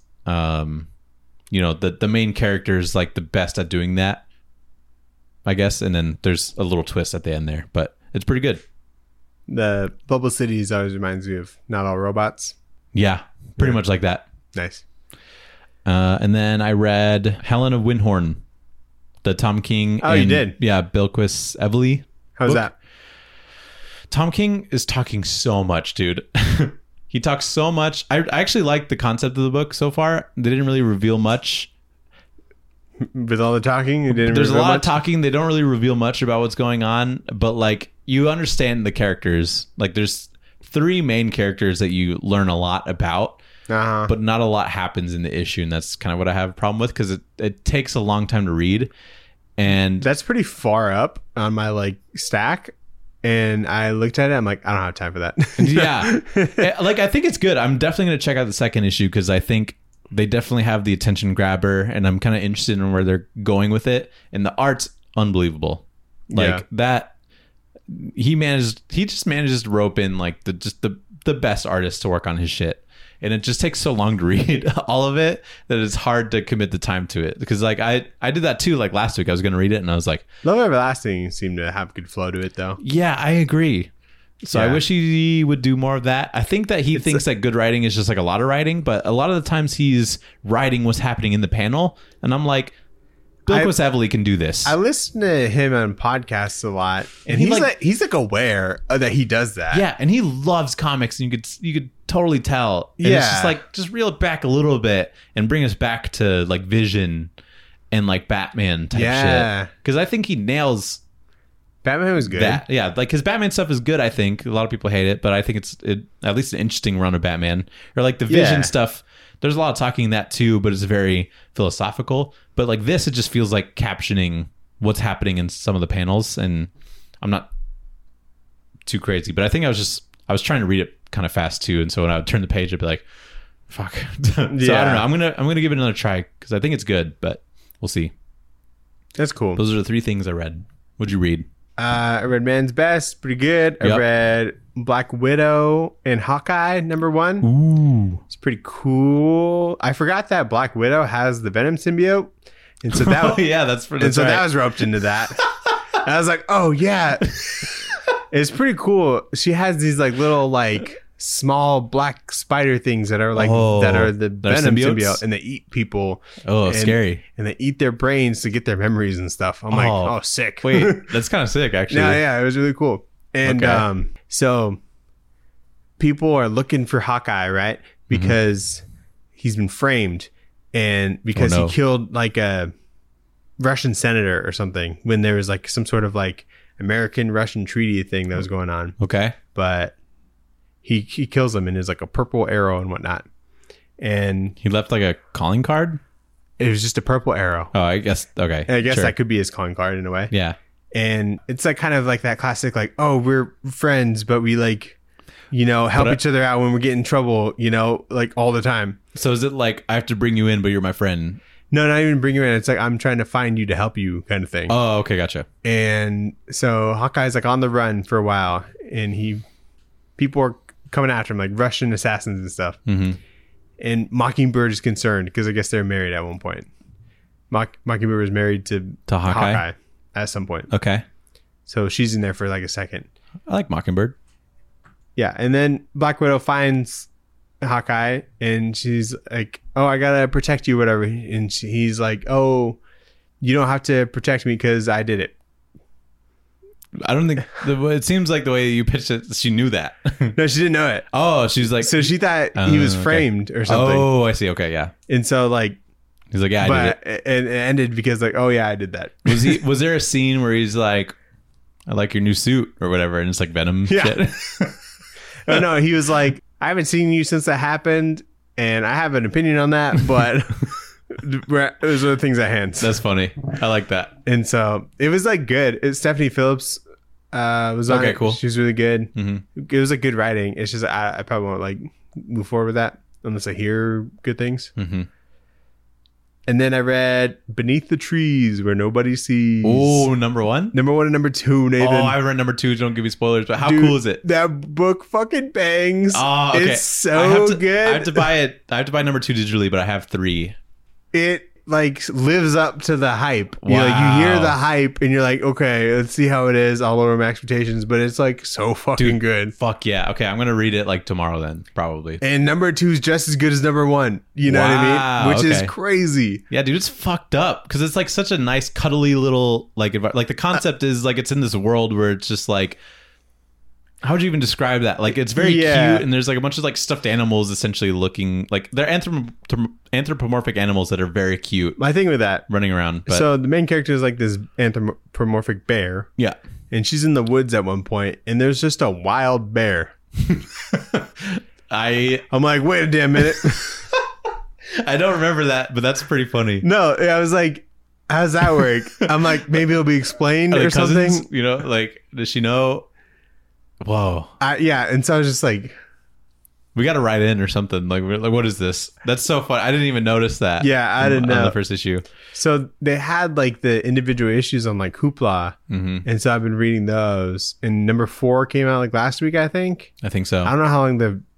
the main character is like the best at doing that, I guess. And then there's a little twist at the end there, but it's pretty good. The Bubble Cities always reminds me of Not All Robots. Yeah, pretty much like that. Nice. And then I read Helen of Windhorn, the Tom King. Oh, you did? Yeah, Bilquis Evely. How's that? Tom King is talking so much, dude. He talks so much. I actually like the concept of the book so far. They didn't really reveal much. With all the talking, there's a lot of talking. They don't really reveal much about what's going on, but like you understand the characters. Like there's 3 main characters that you learn a lot about, but not a lot happens in the issue, and that's kind of what I have a problem with because it takes a long time to read, and that's pretty far up on my like stack. And I looked at it. I'm like, I don't have time for that. Yeah. Like, I think it's good. I'm definitely going to check out the second issue because I think they definitely have the attention grabber and I'm kind of interested in where they're going with it. And the art's unbelievable. Like that. He just manages to rope in like the best artists to work on his shit. And it just takes so long to read all of it that it's hard to commit the time to it. Because like I did that too. Like last week, I was going to read it and I was like, Love Everlasting seemed to have good flow to it, though. Yeah, I agree. So I wish he would do more of that. I think that he thinks that good writing is just like a lot of writing, but a lot of the times he's writing what's happening in the panel, and I'm like, Bill Quisavely can do this. I listen to him on podcasts a lot, and he's like aware that he does that. Yeah, and he loves comics, and you could totally tell. And it's just like just reel it back a little bit and bring us back to like Vision and like Batman type shit. Because I think he nails. Batman was good. Like his Batman stuff is good. I think a lot of people hate it, but I think it's at least an interesting run of Batman. Or like the Vision stuff. There's a lot of talking in that too, but it's very philosophical. But like this, it just feels like captioning what's happening in some of the panels, and I'm not too crazy. But I think I was trying to read it kind of fast too, and so when I would turn the page, I'd be like, "Fuck." So I don't know. I'm gonna give it another try because I think it's good, but we'll see. That's cool. Those are the 3 things I read. What'd you read? I read Man's Best, pretty good. I read Black Widow and Hawkeye, #1. Ooh, it's pretty cool. I forgot that Black Widow has the Venom symbiote, and so that that was roped into that. And I was like, oh yeah, it's pretty cool. She has these like little like small black spider things that are like that are the Venom symbiote, and they eat people. Scary! And they eat their brains to get their memories and stuff. I'm like, sick. Wait, that's kind of sick, actually. Yeah, it was really cool. And so people are looking for Hawkeye, right? Because he's been framed, and because he killed like a Russian senator or something when there was like some sort of like American-Russian treaty thing that was going on. Okay, but he kills him, and there's like a purple arrow and whatnot. And he left like a calling card? It was just a purple arrow. Oh, I guess. Okay. And I guess that could be his calling card in a way. Yeah. And it's like kind of like that classic, like, oh, we're friends, but we like, help each other out when we get in trouble, like all the time. So is it like, I have to bring you in, but you're my friend? No, not even bring you in. It's like, I'm trying to find you to help you kind of thing. Oh, okay. Gotcha. And so Hawkeye's like on the run for a while, and people are coming after him, like Russian assassins and stuff. Mm-hmm. And Mockingbird is concerned because I guess they're married at one point. Mockingbird was married to Hawkeye at some point. Okay. So she's in there for like a second. I like Mockingbird. Yeah. And then Black Widow finds Hawkeye, and she's like, oh, I gotta protect you, whatever. And he's like, oh, you don't have to protect me because I did it. I don't think it seems like the way you pitched it, she knew that. No, she didn't know it. Oh, she's like, so she thought he was framed or something. Oh, I see. Okay, yeah. And so like, he's like, yeah, I did it. And it ended because like, oh yeah, I did that. Was there a scene where he's like, I like your new suit or whatever, and it's like Venom shit? Oh no, he was like, I haven't seen you since that happened, and I have an opinion on that, but those are the things at hand. That's funny. I like that. And so it was like good. Stephanie Phillips was on it. Cool. She was really good. Mm-hmm. It was like good writing. It's just I probably won't like move forward with that unless I hear good things. Mm-hmm. And then I read Beneath the Trees Where Nobody Sees. Oh, #1? #1 and #2, Nathan. Oh, I read #2. Don't give me spoilers, but how cool is it? That book fucking bangs. Oh, okay. It's so good. I have to buy it. I have to buy #2 digitally, but I have 3. It like lives up to the hype. Wow. You hear the hype and you're like, okay, let's see how it is. I'll lower my expectations, but it's like so fucking good. Fuck yeah. Okay, I'm gonna read it like tomorrow then, probably. And #2 is just as good as #1. You know what I mean? Which is crazy. Yeah, dude, it's fucked up because it's like such a nice, cuddly little like the concept is like it's in this world where it's just like how would you even describe that? Like, it's very cute, and there's like a bunch of like stuffed animals essentially looking like they're anthropomorphic animals that are very cute. My thing with that running around. But, so the main character is like this anthropomorphic bear. Yeah. And she's in the woods at one point, and there's just a wild bear. I'm like, wait a damn minute. I don't remember that, but that's pretty funny. No, I was like, how does that work? I'm like, maybe it'll be explained or cousins, something. You know, like, does she know? Whoa. Yeah, and so I was just like, we got to write in or something. Like, what is this? That's so fun. I didn't even notice that. Yeah, I didn't know. On the first issue. So they had like the individual issues on like Hoopla. And so I've been reading those. And number 4 came out like last week, I think. I think so. I don't know how long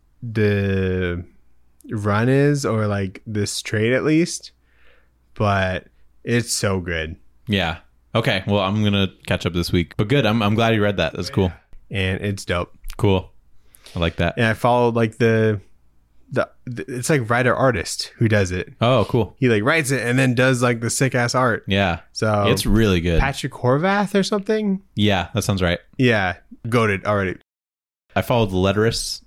the run is, or like this trade at least. But it's so good. Yeah. Okay. Well, I'm going to catch up this week. But good. I'm glad you read that. That's cool. And it's dope. Cool. I like that. And I followed like the it's like writer artist who does it. Oh, cool. He like writes it and then does like the sick ass art. Yeah. So it's really good. Patrick Horvath or something. Yeah, that sounds right. Yeah. Goated already. I followed the letterist.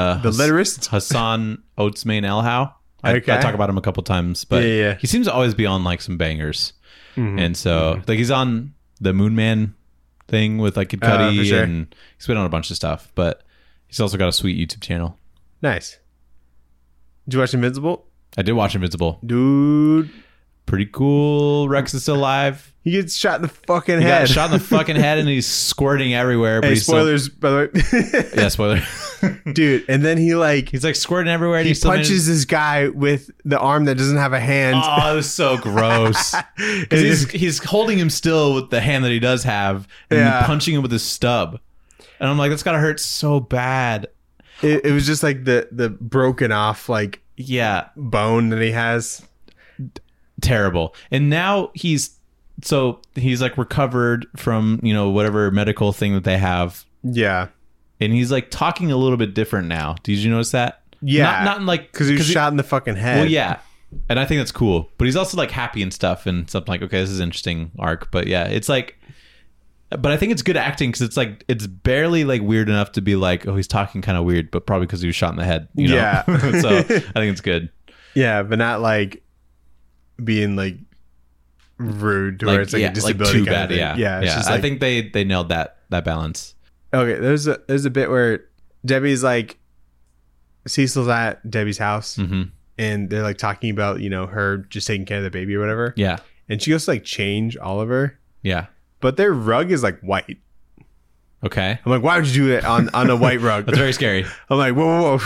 Hassan Oatsmain Elhow. I talk about him a couple times, but he seems to always be on like some bangers. And so like he's on the Moon Man thing with like Kid Cudi, and he's been on a bunch of stuff, but he's also got a sweet YouTube channel. Nice. Did you watch Invincible? I did watch Invincible. Dude. Pretty cool. Rex is still alive. He gets shot in the fucking head. He got shot in the fucking head and he's squirting everywhere. But spoilers, by the way. Yeah, spoiler. Dude, and then he's like squirting everywhere. And he punches this guy with the arm that doesn't have a hand. Oh, it was so gross. Because he's holding him still with the hand that he does have and punching him with his stub. And I'm like, that's gotta hurt so bad. It was just like the broken off like bone that he has. Terrible. And now he's like recovered from, you know, whatever medical thing that they have. Yeah. And he's like talking a little bit different now. Did you notice that? Yeah. Not in like because he was shot in the fucking head. Well, yeah. And I think that's cool. But he's also like happy and stuff and something like, okay, this is an interesting arc. But yeah, it's like, but I think it's good acting because it's like, it's barely like weird enough to be like, oh, he's talking kind of weird, but probably because he was shot in the head. You know? Yeah. So I think it's good. Yeah, but not like being like rude to where it's like a disability. Like too bad. Yeah. It's just like, I think they nailed that balance. Okay, there's a bit where Debbie's like, Cecil's at Debbie's house, and they're like talking about, you know, her just taking care of the baby or whatever. Yeah. And she goes to like change Oliver. Yeah. But their rug is like white. Okay. I'm like, why would you do that on a white rug? That's very scary. I'm like, whoa.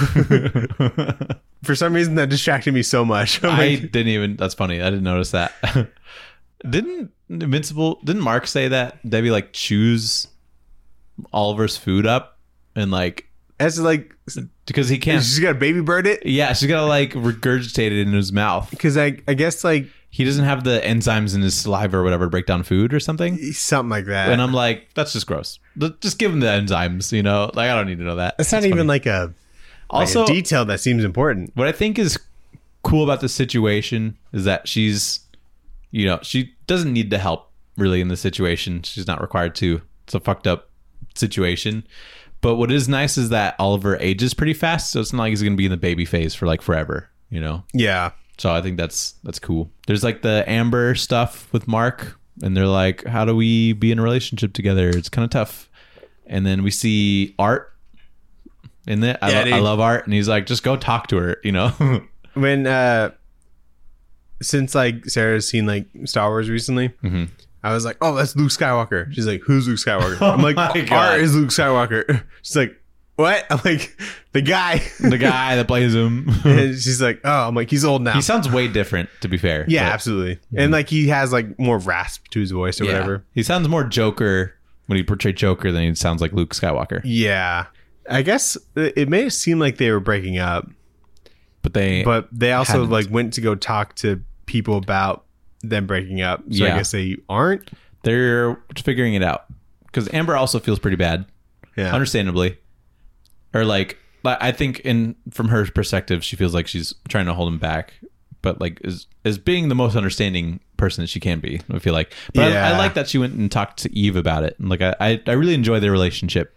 For some reason that distracted me so much. That's funny. I didn't notice that. Didn't Mark say that Debbie like chews Oliver's food up and like as like because he can't, she's got to baby bird it? Yeah, she's got to like regurgitate it in his mouth because I guess like he doesn't have the enzymes in his saliva or whatever to break down food or something like that. And I'm like, that's just gross. Just give him the enzymes, you know, like I don't need to know that. That's not even like a detail that seems important. What I think is cool about this situation is that she's, you know, she doesn't need the help really in this situation. She's not required to. It's a fucked up situation. But what is nice is that Oliver ages pretty fast, so it's not like he's going to be in the baby phase for like forever, you know? Yeah. So I think that's cool. There's like the Amber stuff with Mark, and they're like, how do we be in a relationship together? It's kind of tough. And then we see Art in it. I love Art, and he's like, just go talk to her, you know? When since like Sarah's seen like Star Wars recently, I was like, oh, that's Luke Skywalker. She's like, who's Luke Skywalker? I'm like, Art is Luke Skywalker. She's like, what? I'm like, the guy that plays him. And she's like, oh, I'm like, he's old now. He sounds way different, to be fair. Yeah, absolutely. And like he has like more rasp to his voice or whatever. He sounds more Joker when he portrayed Joker than he sounds like Luke Skywalker. Yeah. I guess it may seem like they were breaking up. But they also hadn't. Like went to go talk to people about them breaking up. So I guess they aren't. They're figuring it out. Because Amber also feels pretty bad. Yeah. Understandably. Or like, I think from her perspective, she feels like she's trying to hold him back. But like is being the most understanding person that she can be, I feel like. But I like that she went and talked to Eve about it. And like I really enjoy their relationship.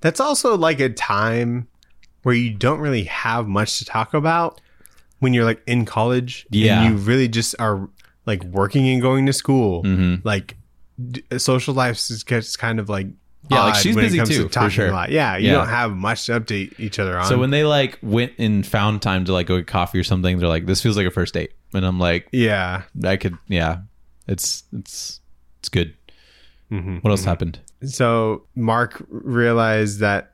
That's also like a time where you don't really have much to talk about when you're like in college. Yeah. And you really just are like working and going to school. Mm-hmm. Like social life gets kind of like, like she's busy too, for sure. A lot. Yeah. You don't have much to update each other on. So when they like went and found time to like go get coffee or something, they're like, this feels like a first date. And I'm like, yeah, I could, it's good. Mm-hmm. What else happened? So Mark realized that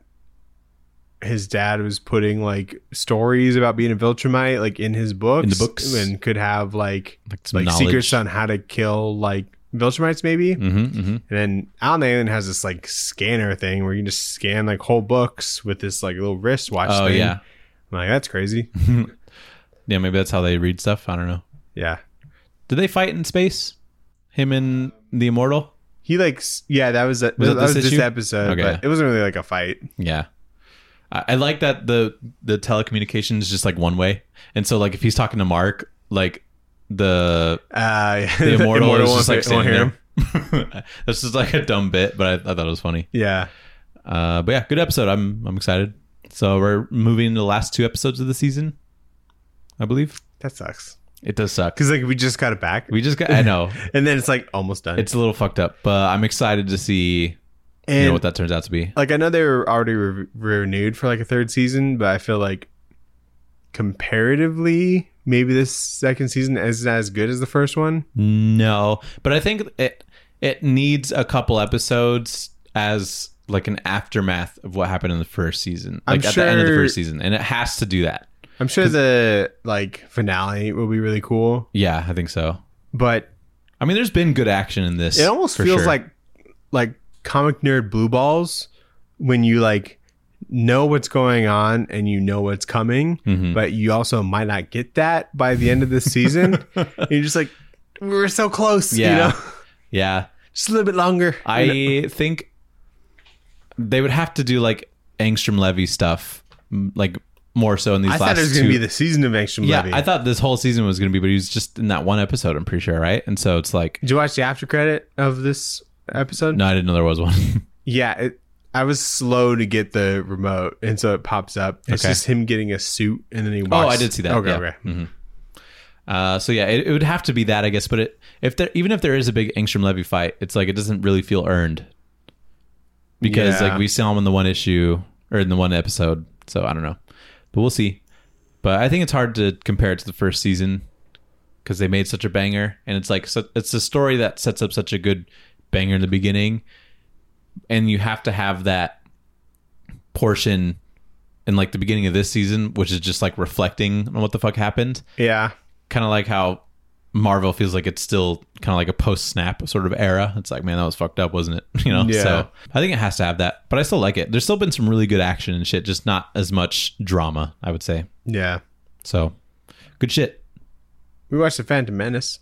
his dad was putting like stories about being a Viltrumite like in his books. In the books. And could have like knowledge. secrets on how to kill like Viltrumites maybe. Mm-hmm, mm-hmm. And then Alan Alien has this like scanner thing where you can just scan like whole books with this like little wristwatch thing. Yeah. I'm like, that's crazy. Yeah, maybe that's how they read stuff. I don't know. Yeah. Did they fight in space? Him and the Immortal? He like, yeah, that was this episode, okay. But it wasn't really like a fight. Yeah. I like that the telecommunication is just like one way. And so like if he's talking to Mark, like the Immortal is just like standing there. That's just like a dumb bit, but I thought it was funny. Yeah. But yeah, good episode. I'm excited. So we're moving to the last 2 episodes of the season, I believe. That sucks. It does suck. Because like we just got it back. I know. And then it's like almost done. It's a little fucked up, but I'm excited to see what that turns out to be. Like I know they were already renewed for like a 3rd season, but I feel like comparatively, maybe this 2nd season isn't as good as the first one. No, but I think it needs a couple episodes as like an aftermath of what happened in the first season, like at the end of the first season, and it has to do that. I'm sure the like finale will be really cool. Yeah, I think so. But I mean, there's been good action in this. It almost feels like comic nerd blue balls when you like know what's going on and you know what's coming, but you also might not get that by the end of this season. You're just like, we're so close. Yeah. You know? Yeah. Just a little bit longer. I think they would have to do like Angstrom Levy stuff, like more so in these last 2. I thought it was going to be the season of Angstrom Levy. Yeah, I thought this whole season was going to be, but he was just in that one episode, I'm pretty sure, right? And so it's like... Did you watch the after credit of this episode? No, I didn't know there was one. Yeah, I was slow to get the remote, and so it pops up. It's just him getting a suit, and then he walks... Oh, I did see that. Okay, yeah. okay. Mm-hmm. So yeah, it would have to be that, I guess, but even if there is a big Angstrom Levy fight, it's like it doesn't really feel earned. Because like we saw him in the one issue, or in the one episode, so I don't know. But we'll see. But I think it's hard to compare it to the first season because they made such a banger, and it's like it's a story that sets up such a good banger in the beginning, and you have to have that portion in like the beginning of this season, which is just like reflecting on what the fuck happened. Yeah, kind of like how Marvel feels like it's still kind of like a post-snap sort of era. It's like, man, that was fucked up, wasn't it? You know? Yeah. So I think it has to have that. But I still like it. There's still been some really good action and shit, just not as much drama, I would say. Yeah. So, good shit. We watched The Phantom Menace.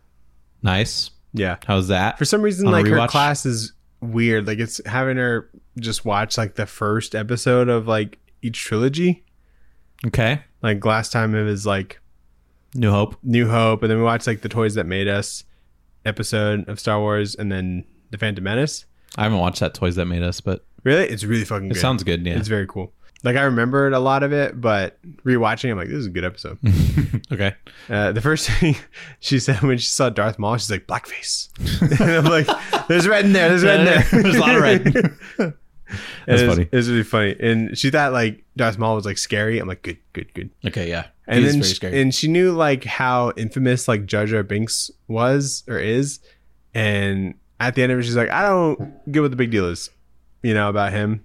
Nice. Yeah. How's that? For some reason, like her class is weird. Like it's having her just watch like the first episode of like each trilogy. Okay. Like last time it was like New Hope, and then we watched like the Toys That Made Us episode of Star Wars, and then The Phantom Menace. I haven't watched that Toys That Made Us, but really, it's really fucking good. It sounds good. Yeah, it's very cool. Like I remembered a lot of it, but rewatching, I'm like, this is a good episode. Okay. The first thing she said when she saw Darth Maul, she's like, blackface. And I'm like, there's red in there. There's red in there. There's a lot of red. That's funny. It's really funny. And she thought like Darth Maul was like scary. I'm like, good. Okay, yeah. And then and she knew like how infamous like Jar Jar Binks was or is. And at the end of it, she's like, I don't get what the big deal is, you know, about him.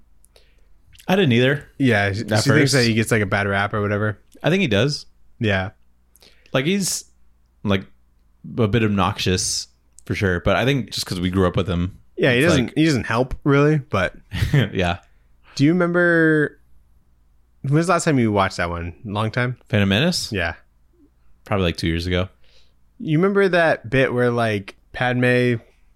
I didn't either. Yeah, she thinks that he gets like a bad rap or whatever. I think he does. Yeah. Like he's like a bit obnoxious for sure, but I think just because we grew up with him. Yeah, he doesn't help really, but yeah. Do you remember when was the last time you watched that one? Long time? Phantom Menace? Yeah. Probably like 2 years ago. You remember that bit where like Padme,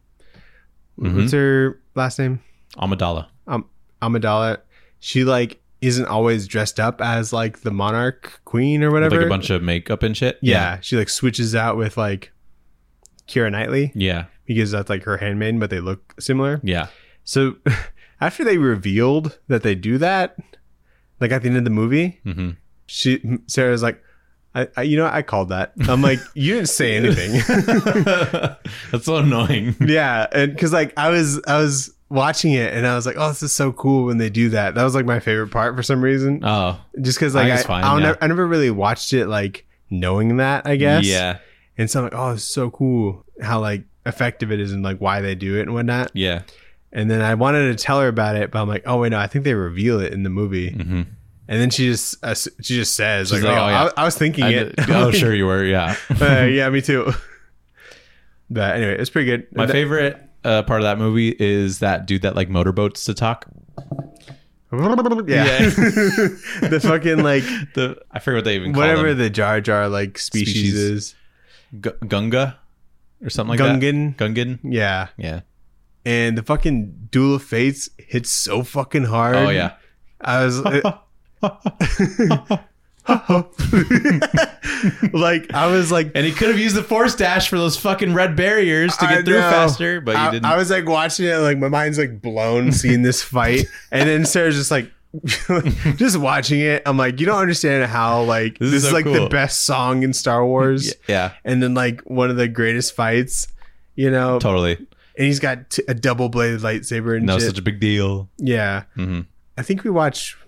what's her last name? Amidala. Amidala. She like isn't always dressed up as like the monarch queen or whatever. With, like a bunch of makeup and shit. Yeah. She like switches out with like Keira Knightley. Yeah. Because that's like her handmaiden, but they look similar. Yeah. So after they revealed that they do that, like at the end of the movie, Sarah's like, I called that. I'm like, you didn't say anything. That's so annoying. Yeah, and because like I was watching it and I was like, oh, this is so cool when they do that. That was like my favorite part for some reason. Oh, just because like I never really watched it like knowing that, I guess. Yeah. And so I'm like, oh, it's so cool how like effective it is and like why they do it and whatnot. Yeah. And then I wanted to tell her about it, but I'm like, oh wait, no, I think they reveal it in the movie. And then she just says, like, oh yeah. I was thinking it. Oh, sure you were, yeah. Yeah, me too. But anyway, it's pretty good. My favorite part of that movie is that dude that like motorboats to talk. Yeah. The fucking like I forget what they even call whatever them. the Jar Jar like species is. Gunga or something like Gungan. that. Gungan. Yeah. Yeah. And the fucking Duel of Fates hits so fucking hard. Oh yeah. I was like, I was like, and he could have used the force dash for those fucking red barriers to get through faster, but he didn't. I was like watching it, like my mind's like blown seeing this fight, and then Sarah's just like, just watching it. I'm like, you don't understand how like this is so like cool. The best song in Star Wars. Yeah, and then like one of the greatest fights, you know, totally. And he's got a double bladed lightsaber and shit. Such a big deal. Yeah, I think we watch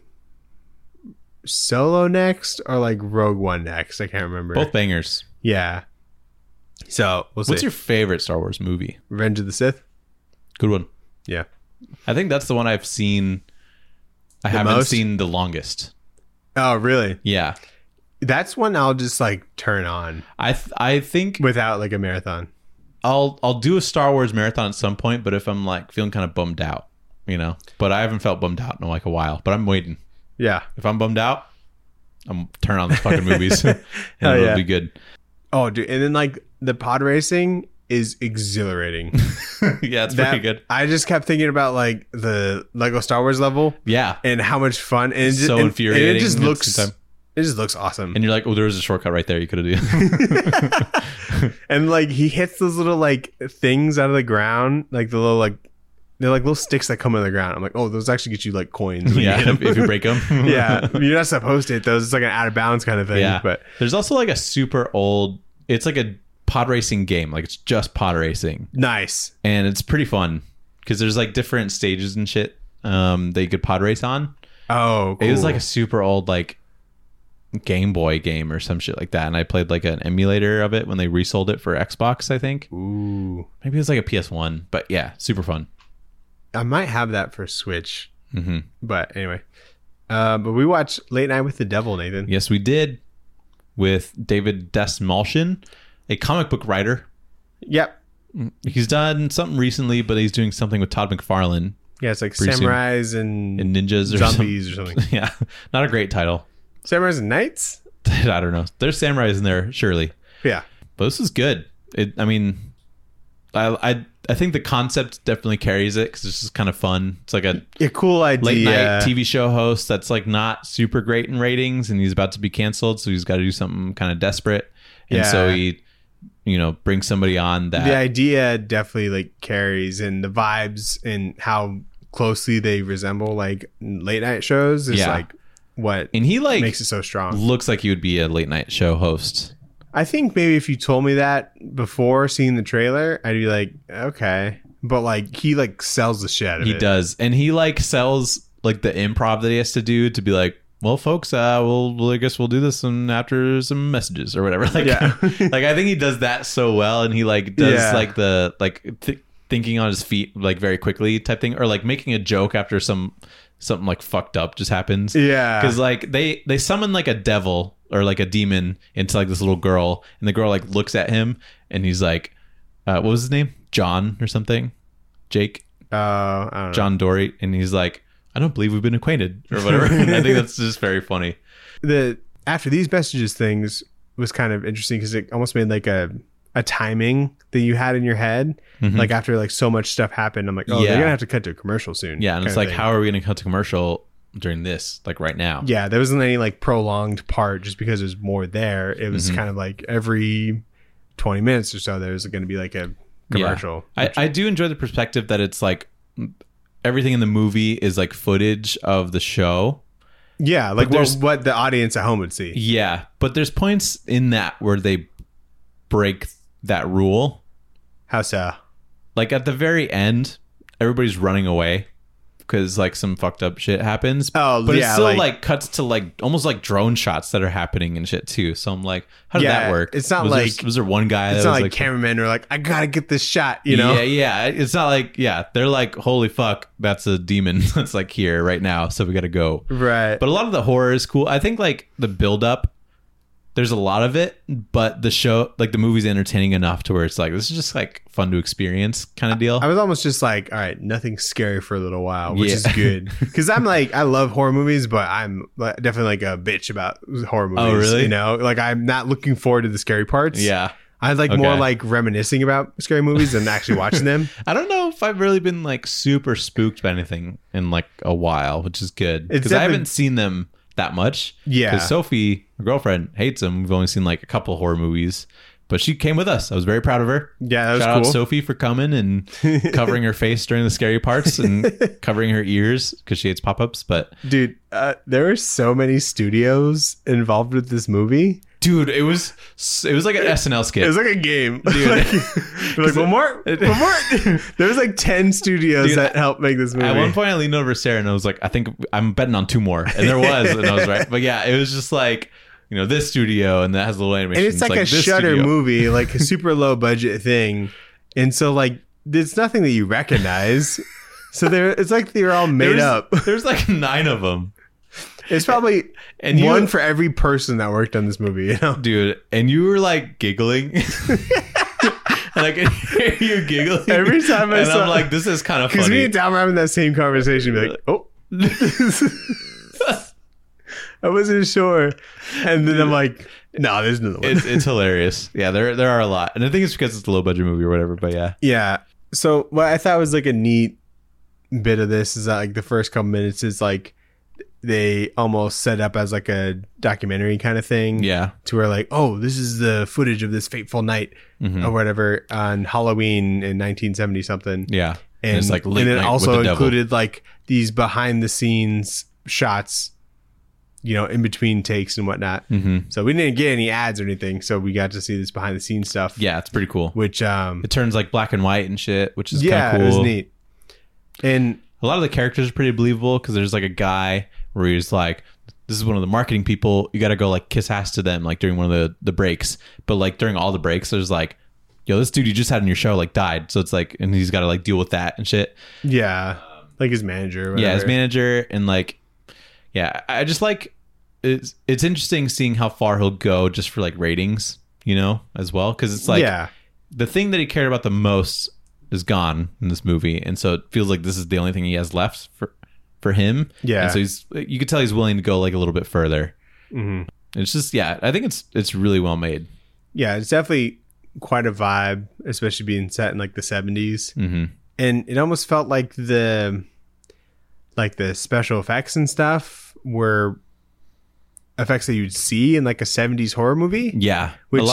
Solo next or like Rogue One next. I can't remember. Both bangers. Yeah. So we'll see. What's your favorite Star Wars movie? Revenge of the Sith. Good one. Yeah. I think that's the one I've seen. I haven't seen the longest. Oh, really? Yeah. That's one I'll just like turn on. I think without like a marathon. I'll do a Star Wars marathon at some point, but if I'm like feeling kind of bummed out, you know. But I haven't felt bummed out in like a while. But I'm waiting. Yeah. If I'm bummed out, I'm turn on the fucking movies and it'll be good. Oh, dude. And then like the pod racing is exhilarating. Yeah, it's pretty good. I just kept thinking about like the Lego Star Wars level. Yeah. And how much fun. And it's so infuriating. And it just looks awesome. And you're like, oh, there was a shortcut right there you could have done. And like he hits those little like things out of the ground, like the little like they're like little sticks that come in the ground. I'm like, oh, those actually get you like coins. Yeah, if you break them. Yeah, you're not supposed to hit those. It's like an out of bounds kind of thing. Yeah, but there's also like a super old. It's like a pod racing game. Like it's just pod racing. Nice, and it's pretty fun because there's like different stages and shit that you could pod race on. Oh, cool. It was like a super old like Game Boy game or some shit like that, and I played like an emulator of it when they resold it for Xbox. I think. Ooh, maybe it was like a PS1, but yeah, super fun. I might have that for Switch. But anyway, but we watched Late Night with the Devil, Nathan. Yes, we did, with David Dastmalchian, a comic book writer. Yep, he's done something recently, but he's doing something with Todd McFarlane. Yeah, it's like Samurais and ninjas or zombies or something. Yeah, not a great title. Samurais and Knights. I don't know. There's samurais in there, surely. Yeah, but this is good. I mean, I think the concept definitely carries it because it's just kind of fun. It's like a cool idea. Late night TV show host that's like not super great in ratings, and he's about to be canceled, so he's got to do something kind of desperate. And so he, brings somebody on that. The idea definitely like carries, and the vibes and how closely they resemble like late night shows is like what and he like makes it so strong. Looks like he would be a late night show host. I think maybe if you told me that before seeing the trailer, I'd be like, okay. But like he like sells the shit out of it. He does. And he like sells like the improv that he has to do to be like, well, folks, I guess we'll do this after some messages or whatever. Like, like I think he does that so well, and he like does like the thinking on his feet like very quickly type thing, or like making a joke after something like fucked up just happens. Yeah. Because like they summon like a devil or like a demon into like this little girl, and the girl like looks at him, and he's like, what was his name? John or something? Jake? I don't know. John Dory. And he's like, I don't believe we've been acquainted or whatever. And I think that's just very funny. The After These Messages things was kind of interesting because it almost made like a timing that you had in your head. Like after like so much stuff happened, I'm like, oh, they're gonna have to cut to a commercial soon. Yeah, and it's like, how are we gonna cut to commercial during this, like right now? Yeah, there wasn't any like prolonged part just because there's more there. It was kind of like every 20 minutes or so there's going to be like a commercial. I do enjoy the perspective that it's like everything in the movie is like footage of the show. Yeah, like what the audience at home would see. Yeah, but there's points in that where they break that rule. How so? Like at the very end, everybody's running away because like some fucked up shit happens. Oh, but yeah, it still like cuts to like almost like drone shots that are happening and shit too. So I'm like, how did that work? It's not was there one guy? It's that not was like cameramen are like, I gotta get this shot. You know? Yeah. It's not like they're like, holy fuck, that's a demon that's like here right now, so we gotta go. Right. But a lot of the horror is cool. I think like the build up. There's a lot of it, but the show, like the movie's entertaining enough to where it's like, this is just like fun to experience kind of deal. I was almost just like, all right, nothing scary for a little while, which is good. Because I'm like, I love horror movies, but I'm definitely like a bitch about horror movies. Oh, really? You know, like I'm not looking forward to the scary parts. Yeah. I like more like reminiscing about scary movies than actually watching them. I don't know if I've really been like super spooked by anything in like a while, which is good. Because I haven't seen them that much. Yeah. Because Sophie, my girlfriend, hates them. We've only seen like a couple horror movies, but she came with us. I was very proud of her. Yeah, that was Shout cool. out Sophie for coming and covering her face during the scary parts and covering her ears because she hates pop-ups. But dude, there were so many studios involved with this movie. Dude, it was like an SNL skit. It was like a game, dude. like one more. There was like 10 studios that helped make this movie. At one point, I leaned over to Sarah and I was like, I think I'm betting on 2 more, and there was, and I was right. But yeah, it was just like, you know, this studio, and that has a little animation. And it's like a Shudder movie, like a super low budget thing, and so like there's nothing that you recognize. So it's like they're all made up. There's like 9 of them. It's probably one for every person that worked on this movie, you know? Dude, and you were like giggling. And I could hear you giggling. Every time I saw I'm like, this is kind of funny. Because me and Tom were having that same conversation. Be like, oh. I wasn't sure. And then I'm like, no, there's another one. It's hilarious. Yeah, there are a lot. And I think it's because it's a low budget movie or whatever, but yeah. Yeah. So what I thought was like a neat bit of this is that like the first couple minutes is like, they almost set up as like a documentary kind of thing. Yeah. To where like, oh, this is the footage of this fateful night or whatever on Halloween in 1970 something. Yeah. And it's like late and it night also with the included like these behind the scenes shots, you know, in between takes and whatnot. So we didn't get any ads or anything. So we got to see this behind the scenes stuff. Yeah. It's pretty cool. Which, it turns like black and white and shit, which is kind of cool. Yeah, it was neat. And a lot of the characters are pretty believable because there's like a guy where he's like, this is one of the marketing people. You got to go like kiss ass to them like during one of the breaks. But like during all the breaks, there's like, yo, this dude you just had on your show like died. So it's like, and he's got to like deal with that and shit. Yeah. Like his manager. Yeah, his manager. And like, yeah, I just like, it's interesting seeing how far he'll go just for like ratings, you know, as well. Because it's like, the thing that he cared about the most is gone in this movie, and so it feels like this is the only thing he has left for him. Yeah, and so you could tell he's willing to go like a little bit further. It's just I think it's really well made. Yeah, it's definitely quite a vibe, especially being set in like the 70s. And it almost felt like the special effects and stuff were effects that you'd see in like a 70s horror movie. Yeah,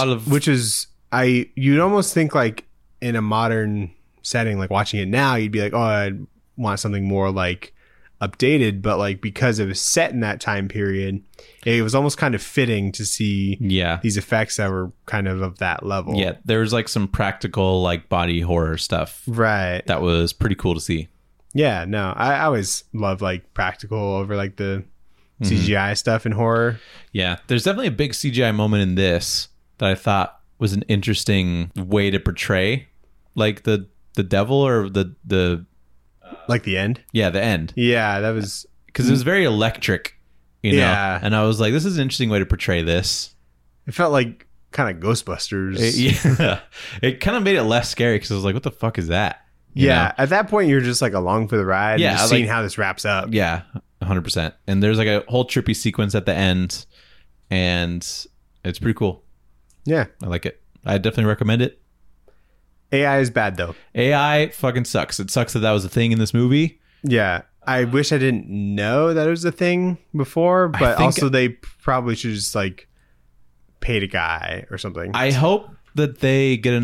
you'd almost think like in a modern setting, like watching it now, you'd be like, oh, I'd want something more like updated, but like because it was set in that time period, it was almost kind of fitting to see these effects that were kind of that level. Yeah, there was like some practical like body horror stuff, right? That was pretty cool to see. Yeah, no, I always love like practical over like the CGI stuff in horror. Yeah, there's definitely a big CGI moment in this that I thought was an interesting way to portray like the devil or the like the end. Yeah, the end. Yeah, that was because it was very electric, you know. Yeah, and I was like, this is an interesting way to portray this. It felt like kind of Ghostbusters. It kind of made it less scary because I was like, what the fuck is that? You know? At that point you're just like along for the ride. Yeah, and just seeing how this wraps up. Yeah, 100%. And there's like a whole trippy sequence at the end, and it's pretty cool. Yeah, I like it. I definitely recommend it. AI is bad though. AI fucking sucks. It sucks that was a thing in this movie. Yeah. I wish I didn't know that it was a thing before, but also they probably should just like paid a guy or something. I hope that they get enough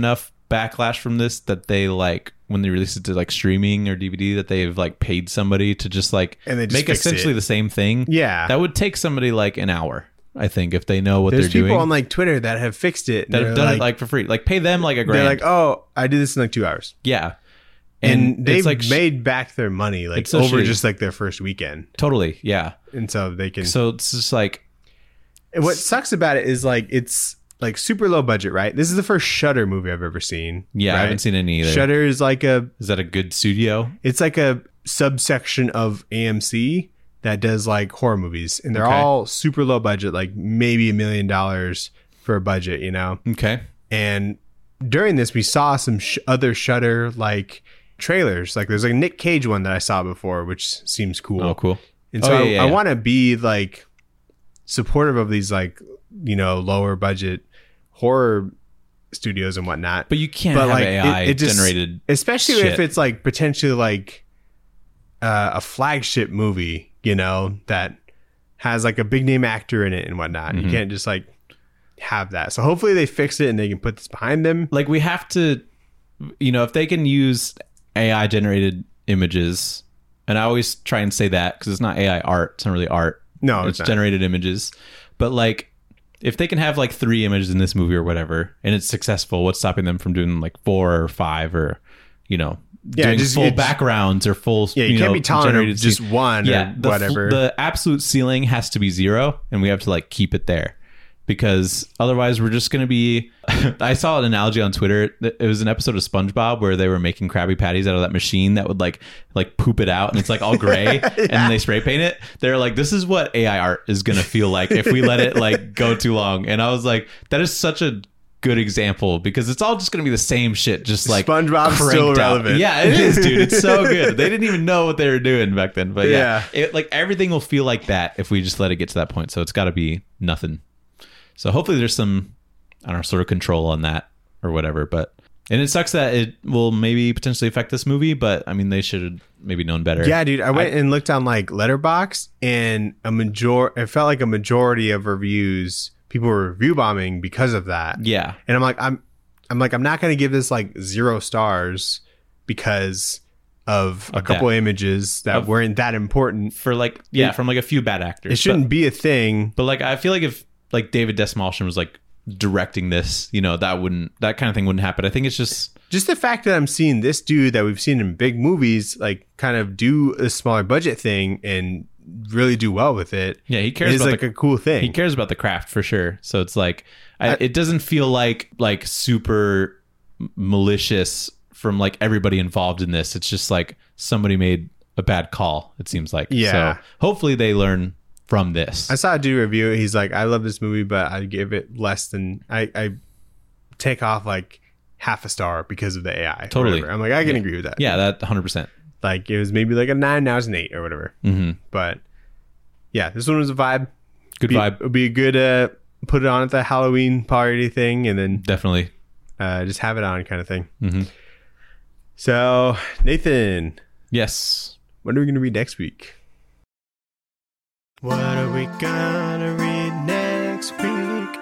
backlash from this that they like when they release it to like streaming or DVD that they've like paid somebody to just like and they just make essentially the same thing. Yeah, that would take somebody like an hour, I think, if they know what they're doing. There's people on like Twitter that have fixed it. That have done it like for free. Like pay them like $1,000. They're like, oh, I did this in like 2 hours. Yeah. And they've like made back their money like so over just like their first weekend. Totally. Yeah. And so they can. So it's just like. What sucks about it is like it's like super low budget, right? This is the first Shudder movie I've ever seen. Yeah, right? I haven't seen any either. Shudder is like Is that a good studio? It's like a subsection of AMC that does like horror movies, and they're all super low budget, like maybe $1 million for a budget, you know? Okay. And during this, we saw some other Shudder like trailers. Like there's like a Nick Cage one that I saw before, which seems cool. Oh, cool. And so I want to be like supportive of these like, you know, lower budget horror studios and whatnot. But you can't have like, AI generated, especially if it's like potentially like a flagship movie, you know, that has like a big name actor in it and whatnot. You can't just like have that. So hopefully they fix it and they can put this behind them. Like we have to, you know, if they can use AI generated images, and I always try and say that because it's not AI art, it's not really art. No, it's generated images. But like if they can have like 3 images in this movie or whatever and it's successful, what's stopping them from doing like 4 or 5 or, you know, doing just full backgrounds or full, you can't be telling them just one or whatever. The absolute ceiling has to be 0 and we have to like keep it there. Because otherwise we're just going to be... I saw an analogy on Twitter. It was an episode of SpongeBob where they were making Krabby Patties out of that machine that would like poop it out and it's like all gray and they spray paint it. They're like, this is what AI art is going to feel like if we let it like go too long. And I was like, that is such a good example because it's all just going to be the same shit. Just like SpongeBob's still relevant. Yeah, it is, dude. It's so good. They didn't even know what they were doing back then. But yeah. Like everything will feel like that if we just let it get to that point. So it's got to be nothing. So hopefully there's some, I don't know, sort of control on that or whatever. But and it sucks that it will maybe potentially affect this movie. But I mean, they should have maybe known better. Yeah, dude. I went and looked on like Letterboxd, and it felt like a majority of reviews, people were review bombing because of that. Yeah, and I'm not going to give this like 0 stars because of a couple images that weren't that important for like from like a few bad actors. It shouldn't be a thing. But like I feel like if like David Desmalshin was like directing this, you know, that kind of thing wouldn't happen. I think it's just the fact that I'm seeing this dude that we've seen in big movies like kind of do a smaller budget thing and really do well with it. Yeah, he cares about like a cool thing. He cares about the craft for sure. So it's like it doesn't feel like super malicious from like everybody involved in this. It's just like somebody made a bad call, it seems like. Yeah. So hopefully they learn from this. I saw a dude review it. He's like, I love this movie, but I give it less than I take off like half a star because of the AI. Totally. I'm like, I can agree with that. Yeah, that 100%. Like it was maybe like a 9, now it's an 8 or whatever. Mm-hmm. But yeah, this one was a vibe. Good vibe. It'd be a good put it on at the Halloween party thing, and then definitely just have it on kind of thing. Mm-hmm. So Nathan, yes, what are we going to read next week? What are we gonna read next week?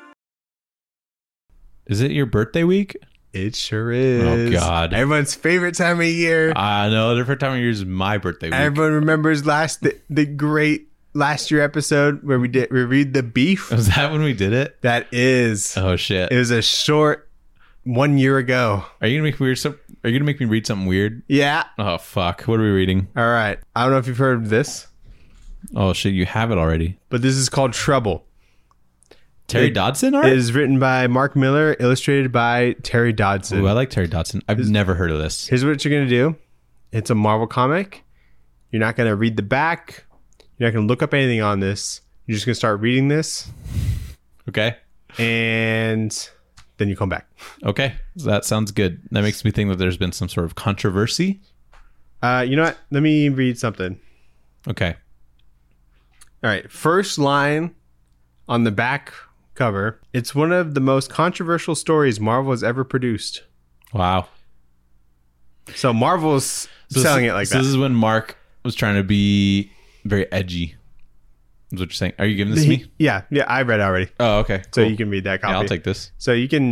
Is it your birthday week? It sure is. Oh, God. Everyone's favorite time of year. I know. The favorite time of year is my birthday week. Everyone remembers the great last year episode where we reviewed The Beef. Was that when we did it? That is. Oh, shit. It was a short 1 year ago. Are you gonna make me read something weird? Yeah. Oh, fuck. What are we reading? All right. I don't know if you've heard of this. Oh, shit. You have it already. But this is called Trouble. Terry Dodson art? It is written by Mark Miller, illustrated by Terry Dodson. Ooh, I like Terry Dodson. I've never heard of this. Here's what you're going to do. It's a Marvel comic. You're not going to read the back. You're not going to look up anything on this. You're just going to start reading this. Okay. And then you come back. Okay. That sounds good. That makes me think that there's been some sort of controversy. You know what? Let me read something. Okay. All right. First line on the back cover. It's one of the most controversial stories Marvel has ever produced. Wow. So Marvel's selling it like that. So this is when Mark was trying to be very edgy. Is what you're saying? Are you giving this to me? Yeah. I read it already. Oh, okay. So cool. you can read that copy. Yeah, I'll take this. So you can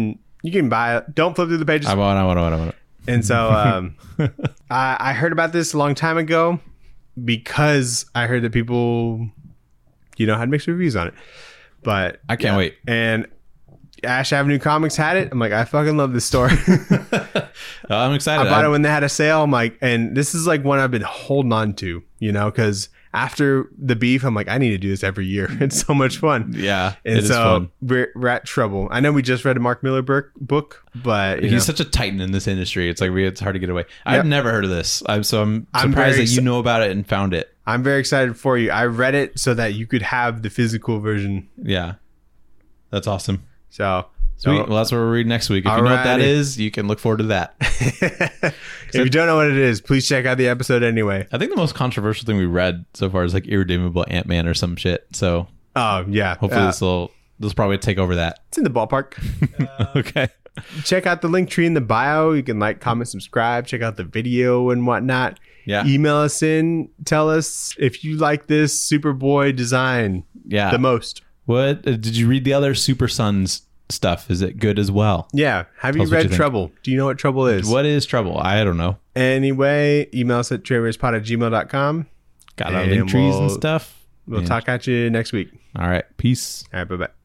You can buy it. Don't flip through the pages. I want. And so I heard about this a long time ago because I heard that people, had mixed reviews on it. But I can't wait. And Ash Avenue Comics had it. I'm like, I fucking love this store. I'm excited. I bought it when they had a sale. I'm like, and this is like one I've been holding on to, because after the beef, I'm like, I need to do this every year. It's so much fun. Yeah. And so we're at trouble. I know we just read a Mark Miller book, but he's such a titan in this industry. It's like it's hard to get away. Yep. I've never heard of this. I'm surprised that you know about it and found it. I'm very excited for you. I read it so that you could have the physical version. Yeah. That's awesome. So sweet. Well, that's what we'll read next week. If you know what that is, you can look forward to that. If you don't know what it is, please check out the episode anyway. I think the most controversial thing we read so far is like Irredeemable Ant-Man or some shit. So, yeah. Hopefully this will probably take over that. It's in the ballpark. Okay. Check out the link tree in the bio. You can like, comment, subscribe. Check out the video and whatnot. Yeah. Email us in. Tell us if you like this Superboy design. Yeah. The most. What did you read the other Super Sons stuff? Is it good as well? Yeah. Have you read Trouble? Do you know what Trouble is? What is Trouble? I don't know. Anyway, email us at traderspod@gmail.com. Got our link trees and stuff. We'll talk at you next week. All right. Peace. All right. Bye-bye.